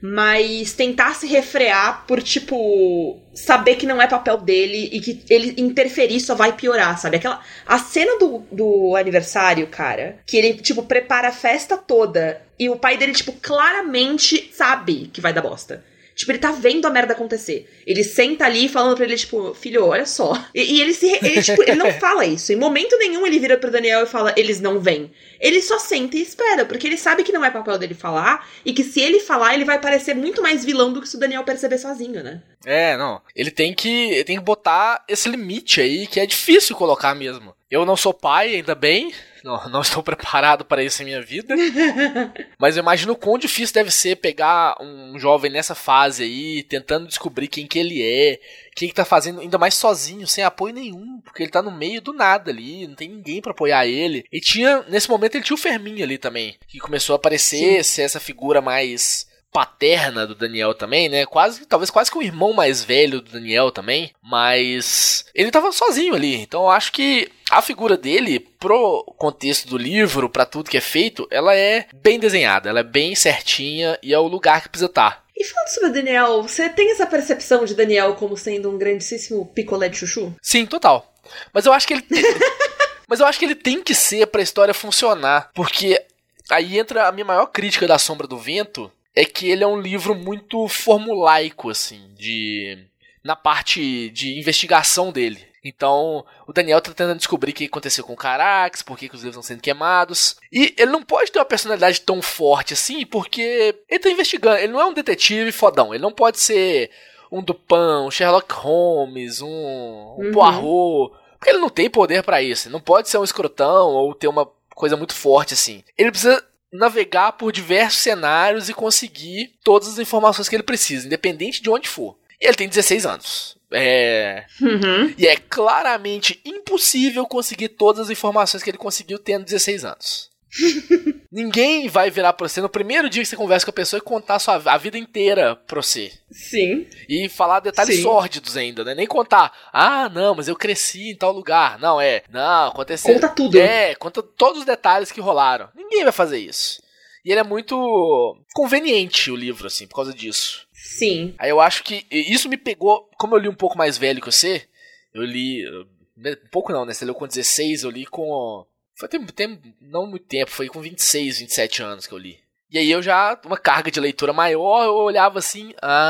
mas tentar se refrear por, tipo, saber que não é papel dele e que ele interferir só vai piorar, sabe? Aquela, a cena do, do aniversário, cara, que ele, tipo, prepara a festa toda e o pai dele, tipo, claramente sabe que vai dar bosta. Tipo, ele tá vendo a merda acontecer. Ele senta ali falando pra ele, tipo, filho, olha só. E, e ele se. Ele, tipo, ele não fala isso. Em momento nenhum ele vira pro Daniel e fala, eles não vêm. Ele só senta e espera, porque ele sabe que não é papel dele falar, e que se ele falar, ele vai parecer muito mais vilão do que se o Daniel perceber sozinho, né? É, não. Ele tem que, ele tem que botar esse limite aí, que é difícil colocar mesmo. Eu não sou pai, ainda bem. Não, não estou preparado para isso em minha vida. Mas eu imagino o quão difícil deve ser pegar um jovem nessa fase aí, tentando descobrir quem que ele é, o que ele tá fazendo, ainda mais sozinho, sem apoio nenhum, porque ele tá no meio do nada ali, não tem ninguém pra apoiar ele. E tinha, nesse momento ele tinha o Fermin ali também, que começou a aparecer, Sim. ser essa figura mais paterna do Daniel também, né? Quase, talvez quase que o irmão mais velho do Daniel também, mas ele tava sozinho ali, então eu acho que a figura dele, pro contexto do livro, pra tudo que é feito, ela é bem desenhada, ela é bem certinha e é o lugar que precisa estar. E falando sobre o Daniel, você tem essa percepção de Daniel como sendo um grandíssimo picolé de chuchu? Sim, total. Mas eu acho que ele tem... Mas eu acho que ele tem que ser pra história funcionar, porque aí entra a minha maior crítica da Sombra do Vento, é que ele é um livro muito formulaico, assim, de... na parte de investigação dele. Então, o Daniel tá tentando descobrir o que aconteceu com o Carax, por que, que os livros estão sendo queimados. E ele não pode ter uma personalidade tão forte assim, porque ele tá investigando. Ele não é um detetive fodão. Ele não pode ser um Dupin, um Sherlock Holmes, um, um uhum. Poirot. Porque ele não tem poder pra isso. Ele não pode ser um escrotão ou ter uma coisa muito forte assim. Ele precisa navegar por diversos cenários e conseguir todas as informações que ele precisa, independente de onde for. E ele tem dezesseis anos. É... Uhum. E é claramente impossível conseguir todas as informações que ele conseguiu tendo dezesseis anos. Ninguém vai virar pra você no primeiro dia que você conversa com a pessoa e contar a, sua, a vida inteira pra você. Sim. E falar detalhes Sim. sórdidos ainda, né? Nem contar, ah, não, mas eu cresci em tal lugar. Não, é, não, aconteceu. Conta tudo. É, conta todos os detalhes que rolaram. Ninguém vai fazer isso. E ele é muito conveniente, o livro, assim, por causa disso. Sim. Aí eu acho que isso me pegou, como eu li um pouco mais velho que você, eu li, um pouco não, né? Você leu com dezesseis, eu li com... Foi tem, tem não muito tempo, foi com vinte e seis, vinte e sete anos que eu li. E aí eu já, uma carga de leitura maior, eu olhava assim,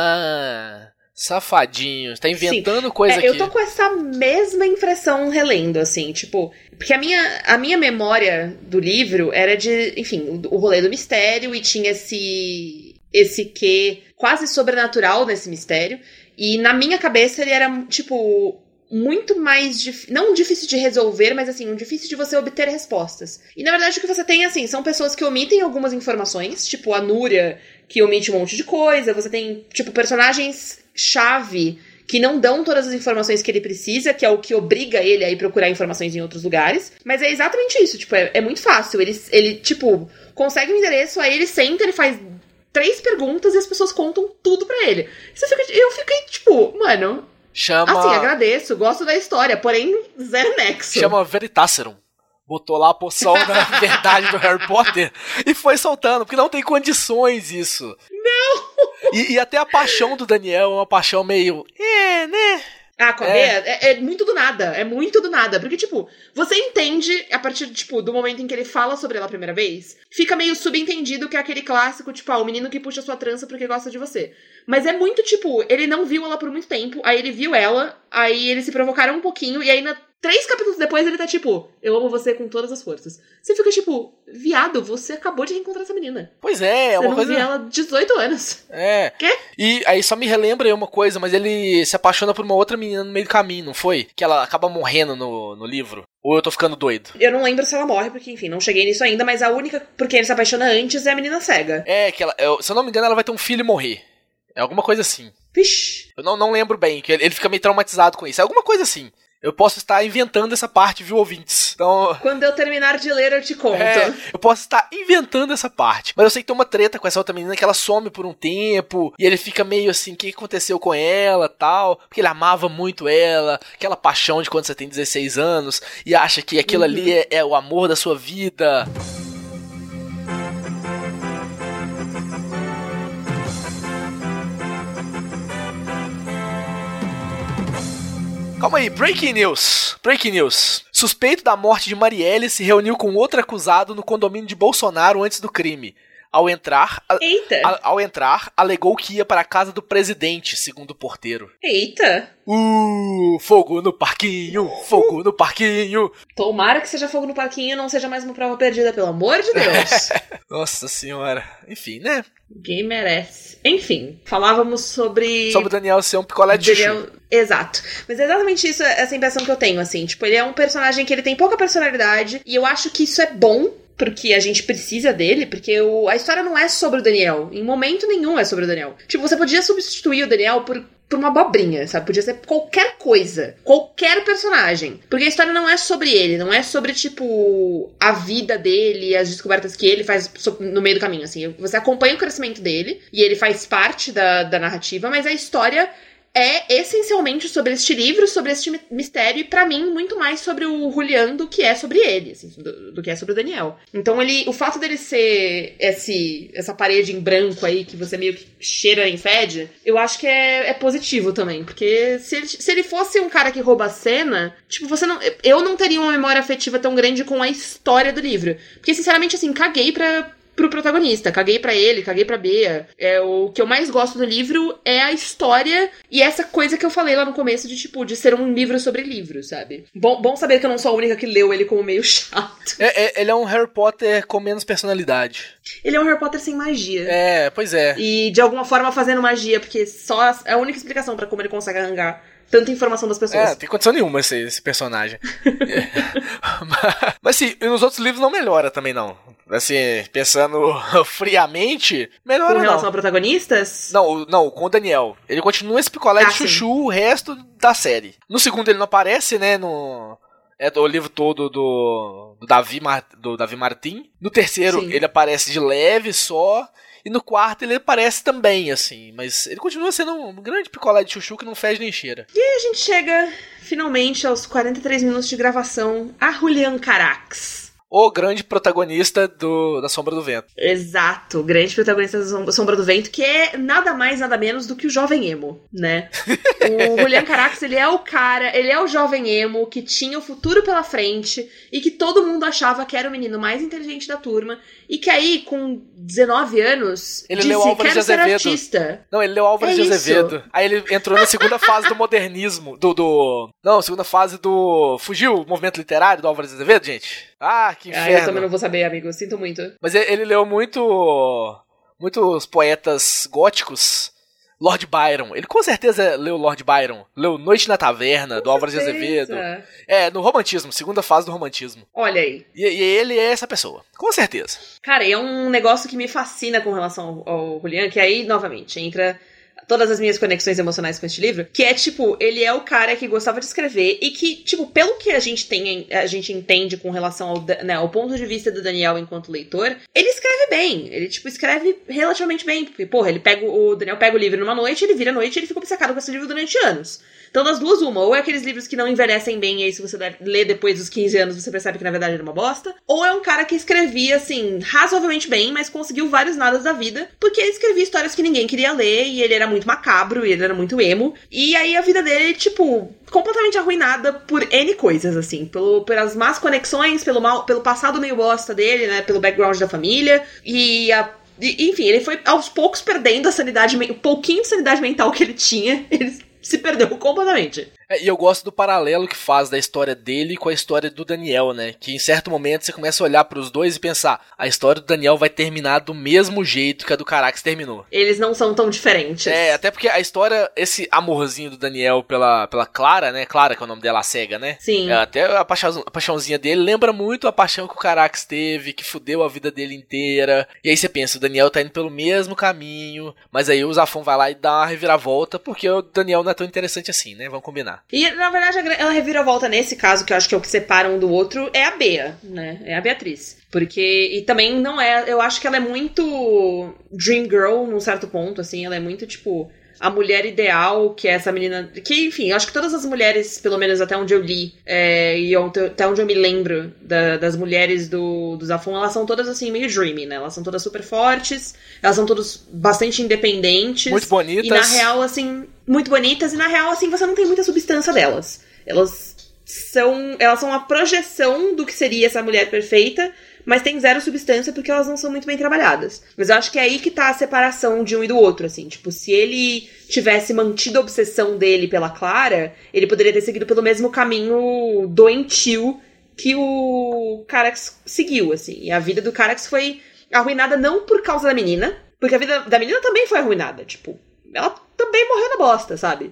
ah, safadinho, tá inventando Sim. coisa é, aqui. Eu tô com essa mesma impressão relendo, assim, tipo, porque a minha, a minha memória do livro era de, enfim, o, o rolê do mistério e tinha esse, esse quê quase sobrenatural nesse mistério. E na minha cabeça ele era, tipo... muito mais, dif... não difícil de resolver, mas assim, um difícil de você obter respostas. E na verdade o que você tem, assim, são pessoas que omitem algumas informações, tipo a Núria, que omite um monte de coisa, você tem, tipo, personagens-chave que não dão todas as informações que ele precisa, que é o que obriga ele a ir procurar informações em outros lugares, mas é exatamente isso, tipo, é, é muito fácil, ele, ele, tipo, consegue um endereço, aí ele senta, ele faz três perguntas e as pessoas contam tudo pra ele. Você fica, eu fiquei, tipo, mano... Chama... Assim, agradeço, gosto da história, porém, zero nexo. Chama Veritaserum. Botou lá a poção da verdade do Harry Potter e foi soltando, porque não tem condições isso. Não! E, e até a paixão do Daniel é uma paixão meio... É, né? Ah, com a É. Bea, é, é muito do nada, é muito do nada. Porque, tipo, você entende, a partir, tipo, do momento em que ele fala sobre ela a primeira vez, fica meio subentendido que é aquele clássico, tipo, ah, o menino que puxa sua trança porque gosta de você. Mas é muito, tipo, ele não viu ela por muito tempo, aí ele viu ela, aí eles se provocaram um pouquinho, e aí na... Três capítulos depois ele tá tipo, eu amo você com todas as forças. Você fica tipo, viado, você acabou de reencontrar essa menina. Pois é, é você uma não coisa... viu ela há dezoito anos. É. Quê? E aí só me relembra aí uma coisa, mas ele se apaixona por uma outra menina no meio do caminho, não foi? Que ela acaba morrendo no, no livro. Ou eu tô ficando doido? Eu não lembro se ela morre, porque, enfim, não cheguei nisso ainda, mas a única por quem ele se apaixona antes é a menina cega. É, que ela, eu, se eu não me engano, ela vai ter um filho e morrer. É alguma coisa assim. Vixe. Eu não, não lembro bem, que ele, ele fica meio traumatizado com isso. É alguma coisa assim. Eu posso estar inventando essa parte, viu, ouvintes? Então... Quando eu terminar de ler, eu te conto. É, eu posso estar inventando essa parte. Mas eu sei que tem uma treta com essa outra menina que ela some por um tempo. E ele fica meio assim, o que aconteceu com ela, tal. Porque ele amava muito ela. Aquela paixão de quando você tem dezesseis anos. E acha que aquilo uhum. ali é, é o amor da sua vida. Calma aí, breaking news, breaking news. Suspeito da morte de Marielle se reuniu com outro acusado no condomínio de Bolsonaro antes do crime. Ao entrar, a, a, ao entrar, alegou que ia para a casa do presidente, segundo o porteiro. Eita! Uh, fogo no parquinho, fogo no parquinho. Tomara que seja fogo no parquinho e não seja mais uma prova perdida, pelo amor de Deus. Nossa senhora. Enfim, né? Ninguém merece. Enfim, falávamos sobre... Sobre o Daniel ser um picolé de Daniel... chuchu. Exato. Mas é exatamente isso, essa impressão que eu tenho, assim. Tipo, ele é um personagem que ele tem pouca personalidade, e eu acho que isso é bom, porque a gente precisa dele, porque o... a história não é sobre o Daniel. Em momento nenhum é sobre o Daniel. Tipo, você podia substituir o Daniel por... por uma abobrinha, sabe? Podia ser qualquer coisa. Qualquer personagem. Porque a história não é sobre ele. Não é sobre, tipo, a vida dele, as descobertas que ele faz no meio do caminho, assim. Você acompanha o crescimento dele, e ele faz parte da, da narrativa, mas a história é essencialmente sobre este livro, sobre este mistério, e pra mim, muito mais sobre o Julian do que é sobre ele, assim, do, do que é sobre o Daniel. Então, ele, o fato dele ser esse, essa parede em branco aí, que você meio que cheira em fede, eu acho que é, é positivo também, porque se ele, se ele fosse um cara que rouba a cena, tipo, você não... Eu não teria uma memória afetiva tão grande com a história do livro. Porque, sinceramente, assim, caguei pra... pro protagonista, caguei pra ele, caguei pra Bea. É, o que eu mais gosto do livro é a história e essa coisa que eu falei lá no começo de, tipo, de ser um livro sobre livro, sabe? Bom, bom saber que eu não sou a única que leu ele como meio chato. É, é, ele é um Harry Potter com menos personalidade. Ele é um Harry Potter sem magia. É, pois é. E, de alguma forma, fazendo magia, porque só é a única explicação pra como ele consegue arrancar tanta informação das pessoas. É, não tem condição nenhuma esse, esse personagem. mas, mas assim, nos outros livros não melhora também, não. Assim, pensando friamente, melhora não. Com relação a protagonistas? Não, não, com o Daniel. Ele continua esse picolé ah, de chuchu sim. o resto da série. No segundo ele não aparece, né, no... É o livro todo do, do, Davi, Mar, do Davi Martin. No terceiro, Sim. ele aparece de leve só. E no quarto ele aparece também, assim. Mas ele continua sendo um grande picolé de chuchu que não fede nem cheira. E aí a gente chega, finalmente, aos quarenta e três minutos de gravação, a Julian Carax. O grande protagonista do, da Sombra do Vento. Exato, o grande protagonista da Sombra do Vento, que é nada mais, nada menos do que o jovem emo, né? O Julian Carax, ele é o cara, ele é o jovem emo que tinha o futuro pela frente e que todo mundo achava que era o menino mais inteligente da turma e que aí, com dezenove anos, ele disse, leu Álvares quero de Azevedo. ser artista. Não, ele leu Álvares é de isso. Azevedo. Aí ele entrou na segunda fase do modernismo, do, do... Não, segunda fase do... Fugiu o movimento literário do Álvares de Azevedo, gente? Ah, que inferno. Ah, eu também não vou saber, amigo. Sinto muito. Mas ele leu muito... Muitos poetas góticos. Lord Byron. Ele com certeza leu Lord Byron. Leu Noite na Taverna, com do Álvares de Azevedo. É, no romantismo. Segunda fase do romantismo. Olha aí. E, e ele é essa pessoa. Com certeza. Cara, e é um negócio que me fascina com relação ao, ao Julian, que aí, novamente, entra... todas as minhas conexões emocionais com este livro, que é, tipo, ele é o cara que gostava de escrever e que, tipo, pelo que a gente tem, a gente entende com relação ao, né, ao ponto de vista do Daniel enquanto leitor, ele escreve bem, ele, tipo, escreve relativamente bem, porque, porra, ele pega, o Daniel pega o livro numa noite, ele vira a noite e ele fica obcecado com esse livro durante anos. Então, das duas, uma, ou é aqueles livros que não envelhecem bem, e aí se você lê depois dos quinze anos, você percebe que na verdade era uma bosta, ou é um cara que escrevia, assim, razoavelmente bem, mas conseguiu vários nadas da vida, porque ele escrevia histórias que ninguém queria ler, e ele era muito macabro, e ele era muito emo, e aí a vida dele, tipo, completamente arruinada por N coisas, assim, pelo, pelas más conexões, pelo, mal, pelo passado meio bosta dele, né, pelo background da família, e a E, enfim, ele foi aos poucos perdendo a sanidade, o pouquinho de sanidade mental que ele tinha, ele se perdeu completamente. É, e eu gosto do paralelo que faz da história dele com a história do Daniel, né? Que em certo momento você começa a olhar pros dois e pensar, a história do Daniel vai terminar do mesmo jeito que a do Carax terminou. Eles não são tão diferentes. É, até porque a história, esse amorzinho do Daniel pela, pela Clara, né? Clara, que é o nome dela, a cega, né? Sim. É, até a, paixão, a paixãozinha dele lembra muito a paixão que o Carax teve, que fudeu a vida dele inteira. E aí você pensa, o Daniel tá indo pelo mesmo caminho, mas aí o Zafon vai lá e dá uma reviravolta, porque o Daniel não é tão interessante assim, né? Vamos combinar. E, na verdade, a reviravolta nesse caso, que eu acho que é o que separa um do outro, é a Bea, né? É a Beatriz. Porque, e também não é, eu acho que ela é muito Dream Girl, num certo ponto, assim, ela é muito, tipo, a mulher ideal, que é essa menina, que, enfim, eu acho que todas as mulheres, pelo menos até onde eu li, é, e até onde eu me lembro da, das mulheres do, do Zafon, elas são todas, assim, meio dreamy, né? Elas são todas super fortes, elas são todas bastante independentes. Muito bonitas. E, na real, assim, muito bonitas, e, na real, assim, você não tem muita substância delas. Elas são, elas são a projeção do que seria essa mulher perfeita, mas tem zero substância porque elas não são muito bem trabalhadas. Mas eu acho que é aí que tá a separação de um e do outro, assim. Tipo, se ele tivesse mantido a obsessão dele pela Clara, ele poderia ter seguido pelo mesmo caminho doentio que o Carax seguiu, assim. E a vida do Carax foi arruinada não por causa da menina, porque a vida da menina também foi arruinada, tipo, ela também morreu na bosta, sabe?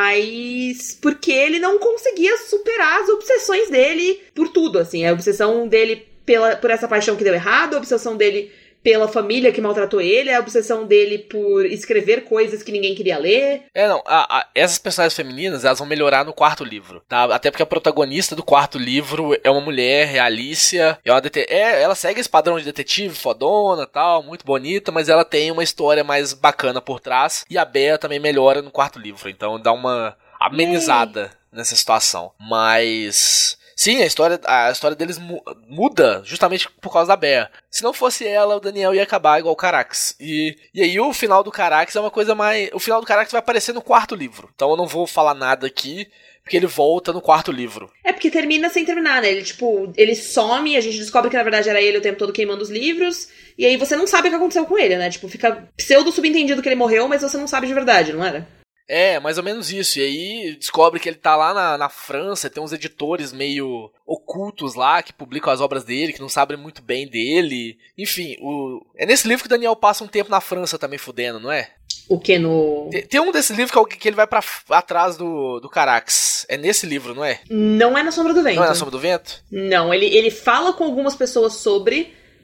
Mas porque ele não conseguia superar as obsessões dele por tudo, assim. A obsessão dele Pela, por essa paixão que deu errado, a obsessão dele pela família que maltratou ele, a obsessão dele por escrever coisas que ninguém queria ler. É, não, a, a, essas personagens femininas, elas vão melhorar no quarto livro, tá? Até porque a protagonista do quarto livro é uma mulher, é a Alicia, é uma det- é, ela segue esse padrão de detetive, fodona, tal, muito bonita, mas ela tem uma história mais bacana por trás, e a Bea também melhora no quarto livro, então dá uma amenizada Yay. nessa situação. Mas... Sim, a história, a história deles mu- muda justamente por causa da Bea. Se não fosse ela, o Daniel ia acabar igual o Carax. E, e aí o final do Carax é uma coisa mais... O final do Carax vai aparecer no quarto livro. Então eu não vou falar nada aqui, porque ele volta no quarto livro. É porque termina sem terminar, né? Ele, tipo, ele some, a gente descobre que na verdade era ele o tempo todo queimando os livros, e aí você não sabe o que aconteceu com ele, né? Tipo, fica pseudo-subentendido que ele morreu, mas você não sabe de verdade, não era? É, mais ou menos isso. E aí descobre que ele tá lá na, na França, tem uns editores meio ocultos lá que publicam as obras dele, que não sabem muito bem dele. Enfim, o... é nesse livro que o Daniel passa um tempo na França também fudendo, não é? O que no... Tem, tem um desses livros que, que ele vai pra atrás do, do Carax. É nesse livro, não é? Não é na Sombra do Vento. Não é na Sombra do Vento? Não, ele, ele fala com algumas pessoas sobre...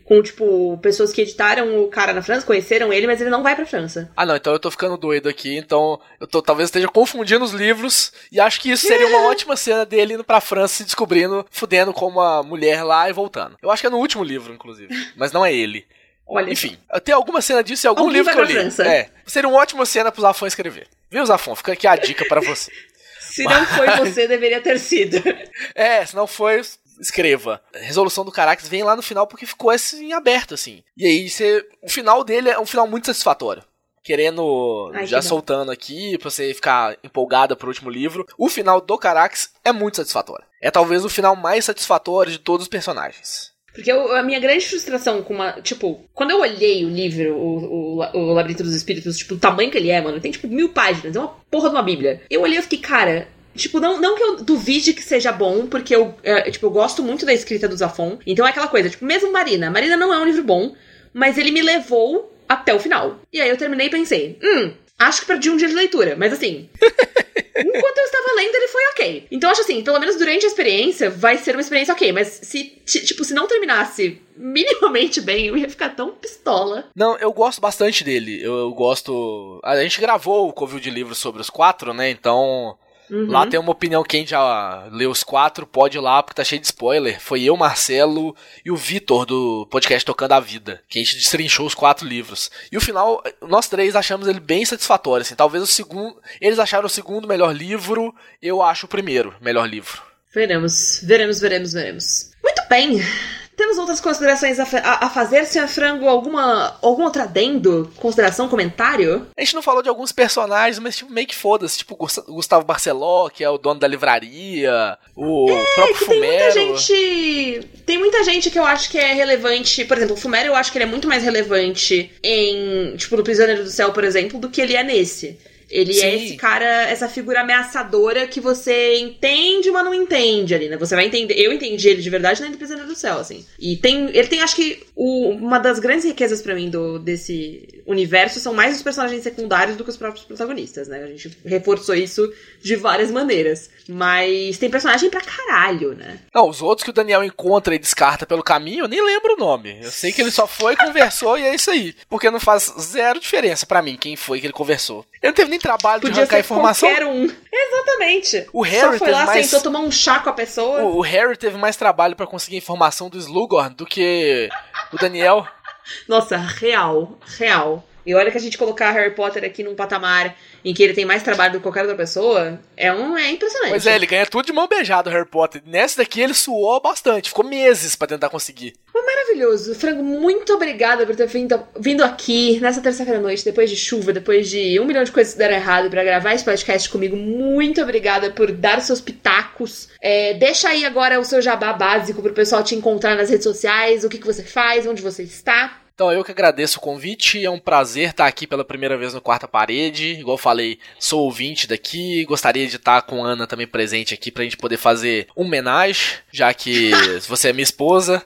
com, tipo, pessoas que editaram o cara na França, conheceram ele, mas ele não vai pra França. Ah, não, então eu tô ficando doido aqui, então eu tô, talvez esteja confundindo os livros, e acho que isso seria uma ótima cena dele indo pra França, se descobrindo, fudendo com uma mulher lá e voltando. Eu acho que é no último livro, inclusive, mas não é ele. Olha. Enfim, tem alguma cena disso em algum Alguém livro que eu li. França. É, seria uma ótima cena pro Zafon escrever. Viu, Zafon? Fica aqui a dica pra você. Se não foi você, deveria ter sido. É, se não foi, escreva. A resolução do Carax vem lá no final porque ficou assim, em aberto, assim. E aí, você, o final dele é um final muito satisfatório. Querendo, Ai, já soltando aqui, pra você ficar empolgada pro último livro. O final do Carax é muito satisfatório. É talvez o final mais satisfatório de todos os personagens. Porque eu, a minha grande frustração com uma... Tipo, quando eu olhei o livro, o, o, o Labirinto dos Espíritos, tipo, o tamanho que ele é, mano, tem, tipo, mil páginas, é uma porra de uma bíblia. Eu olhei e fiquei, cara... Tipo, não, não que eu duvide que seja bom, porque eu, é, tipo, eu gosto muito da escrita do Zafon. Então é aquela coisa, tipo, mesmo Marina. Marina não é um livro bom, mas ele me levou até o final. E aí eu terminei e pensei, hum, acho que perdi um dia de leitura. Mas assim... Enquanto eu estava lendo, ele foi ok. Então, eu acho assim, pelo menos durante a experiência, vai ser uma experiência ok. Mas, se tipo, se não terminasse minimamente bem, eu ia ficar tão pistola. Não, eu gosto bastante dele. Eu, eu gosto... A gente gravou o Covil de Livros sobre os quatro, né? Então... Uhum. Lá tem uma opinião, quem já leu os quatro pode ir lá, porque tá cheio de spoiler. Foi eu, Marcelo e o Vitor do podcast Tocando a Vida, que a gente destrinchou os quatro livros. E o final, nós três achamos ele bem satisfatório, assim. Talvez o segundo... Eles acharam o segundo melhor livro, eu acho o primeiro melhor livro. Veremos, veremos, veremos, veremos. Muito bem... Temos outras considerações a, a, a fazer, senhor Frango? Alguma, algum outro adendo? Consideração, comentário? A gente não falou de alguns personagens, mas tipo, meio que foda-se. Tipo o Gustavo Barceló, que é o dono da livraria. O é, próprio que Fumero. Tem muita gente... Tem muita gente que eu acho que é relevante. Por exemplo, o Fumero eu acho que ele é muito mais relevante em... Tipo, no Prisioneiro do Céu, por exemplo, do que ele é nesse. Ele Sim. é esse cara, essa figura ameaçadora que você entende, mas não entende ali, né? Você vai entender... Eu entendi ele de verdade na Prisioneiro do Céu, assim. E tem... Ele tem, acho que, o, uma das grandes riquezas pra mim do, desse universo são mais os personagens secundários do que os próprios protagonistas, né? A gente reforçou isso de várias maneiras. Mas tem personagem pra caralho, né? Não, os outros que o Daniel encontra e descarta pelo caminho, eu nem lembro o nome. Eu sei que ele só foi, conversou e é isso aí. Porque não faz zero diferença pra mim quem foi que ele conversou. Ele não teve nem trabalho Podia de arrancar ser informação. Qualquer um. Exatamente. O Harry só foi teve lá, mais... sentou, tomou um chá com a pessoa. O, o Harry teve mais trabalho pra conseguir informação do Slughorn do que o Daniel. Nossa, real, real. E olha que a gente colocar Harry Potter aqui num patamar em que ele tem mais trabalho do que qualquer outra pessoa, é, um, é impressionante. Pois é, ele ganha tudo de mão beijada, o Harry Potter. Nessa daqui ele suou bastante, ficou meses pra tentar conseguir. Foi maravilhoso. Frango, muito obrigada por ter vindo, vindo aqui nessa terça-feira à noite, depois de chuva, depois de um milhão de coisas que deram errado, pra gravar esse podcast comigo. Muito obrigada por dar seus pitacos. É, deixa aí agora o seu jabá básico pro pessoal te encontrar nas redes sociais, o que, que você faz, onde você está. Então, eu que agradeço o convite, é um prazer estar aqui pela primeira vez no Quarta Parede. Igual eu falei, sou ouvinte daqui, gostaria de estar com a Ana também presente aqui pra gente poder fazer um homenagem, já que você é minha esposa.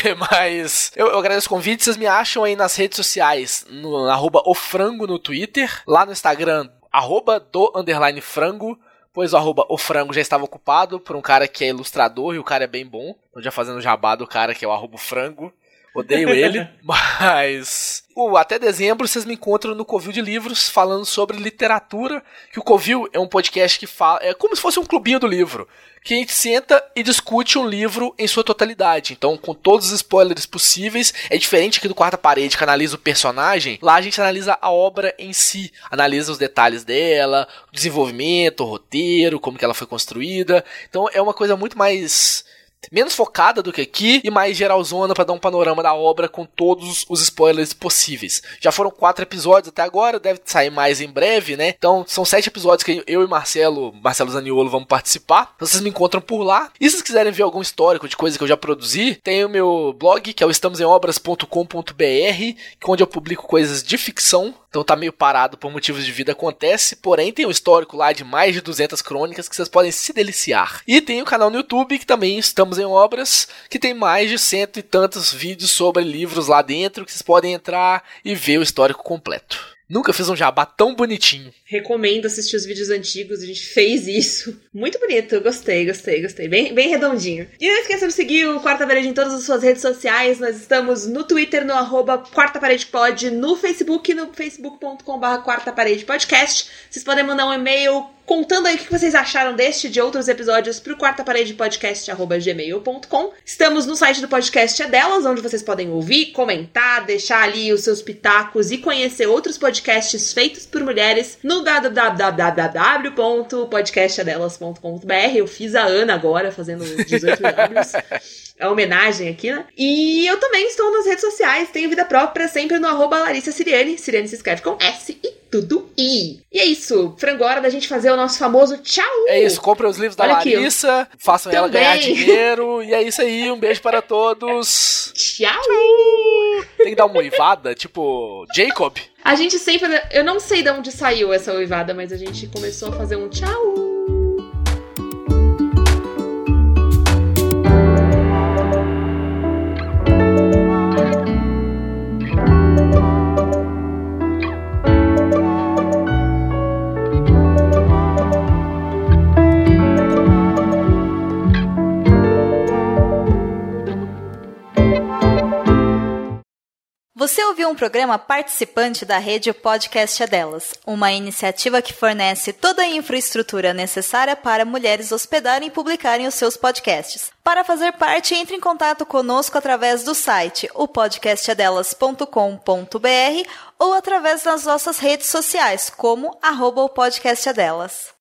Mas eu, eu agradeço o convite, vocês me acham aí nas redes sociais, no arroba ofrango no Twitter, lá no Instagram, arroba do underline frango, pois o arroba ofrango já estava ocupado por um cara que é ilustrador e o cara é bem bom. Então já fazendo jabá do cara que é o arroba frango. Odeio ele, mas uh, até dezembro vocês me encontram no Covil de Livros falando sobre literatura, que o Covil é um podcast que fala, é como se fosse um clubinho do livro, que a gente senta e discute um livro em sua totalidade, então com todos os spoilers possíveis. É diferente aqui do Quarta Parede, que analisa o personagem. Lá a gente analisa a obra em si, analisa os detalhes dela, o desenvolvimento, o roteiro, como que ela foi construída. Então é uma coisa muito mais... menos focada do que aqui e mais geralzona pra dar um panorama da obra com todos os spoilers possíveis. Já foram quatro episódios até agora, deve sair mais em breve, né? Então são sete episódios que eu e Marcelo, Marcelo Zaniolo, vamos participar. Então vocês me encontram por lá. E se vocês quiserem ver algum histórico de coisa que eu já produzi, tem o meu blog, que é o estamos em obras ponto com ponto b r, onde eu publico coisas de ficção. Então tá meio parado por motivos de vida, acontece. Porém tem um histórico lá de mais de duzentas crônicas que vocês podem se deliciar. E tem o canal no YouTube, que também estamos em obras, que tem mais de cento e tantos vídeos sobre livros lá dentro, que vocês podem entrar e ver o histórico completo. Nunca fiz um jabá tão bonitinho. Recomendo assistir os vídeos antigos, a gente fez isso. Muito bonito, gostei, gostei, gostei. Bem, bem redondinho. E não esqueça de seguir o Quarta Parede em todas as suas redes sociais. Nós estamos no Twitter, no arroba Quarta Parede Pod, no Facebook, no facebook ponto com barra Quarta Parede Podcast. Vocês podem mandar um e-mail contando aí o que vocês acharam deste e de outros episódios pro quarta parede podcast arroba gmail ponto com. Estamos no site do podcast É Delas, onde vocês podem ouvir, comentar, deixar ali os seus pitacos e conhecer outros podcasts feitos por mulheres no w w w ponto podcast é delas ponto com ponto b r. Eu fiz a Ana agora, fazendo dezoito anos. A homenagem aqui, né? E eu também estou nas redes sociais, tenho vida própria, sempre no arroba Larissa Siriane. Siriane se escreve com S e tudo I. E é isso, frango, hora da gente fazer o nosso famoso tchau! É isso, comprem os livros da Olha Larissa, aqui, façam também ela ganhar dinheiro, e é isso aí, um beijo para todos. Tchau! Tchau. Tem que dar uma uivada, tipo Jacob? A gente sempre, eu não sei de onde saiu essa uivada, mas a gente começou a fazer um tchau! Você ouviu um programa participante da rede Podcast é Delas, uma iniciativa que fornece toda a infraestrutura necessária para mulheres hospedarem e publicarem os seus podcasts. Para fazer parte, entre em contato conosco através do site o podcast é delas ponto com ponto b r ou através das nossas redes sociais, como arroba o podcast é delas.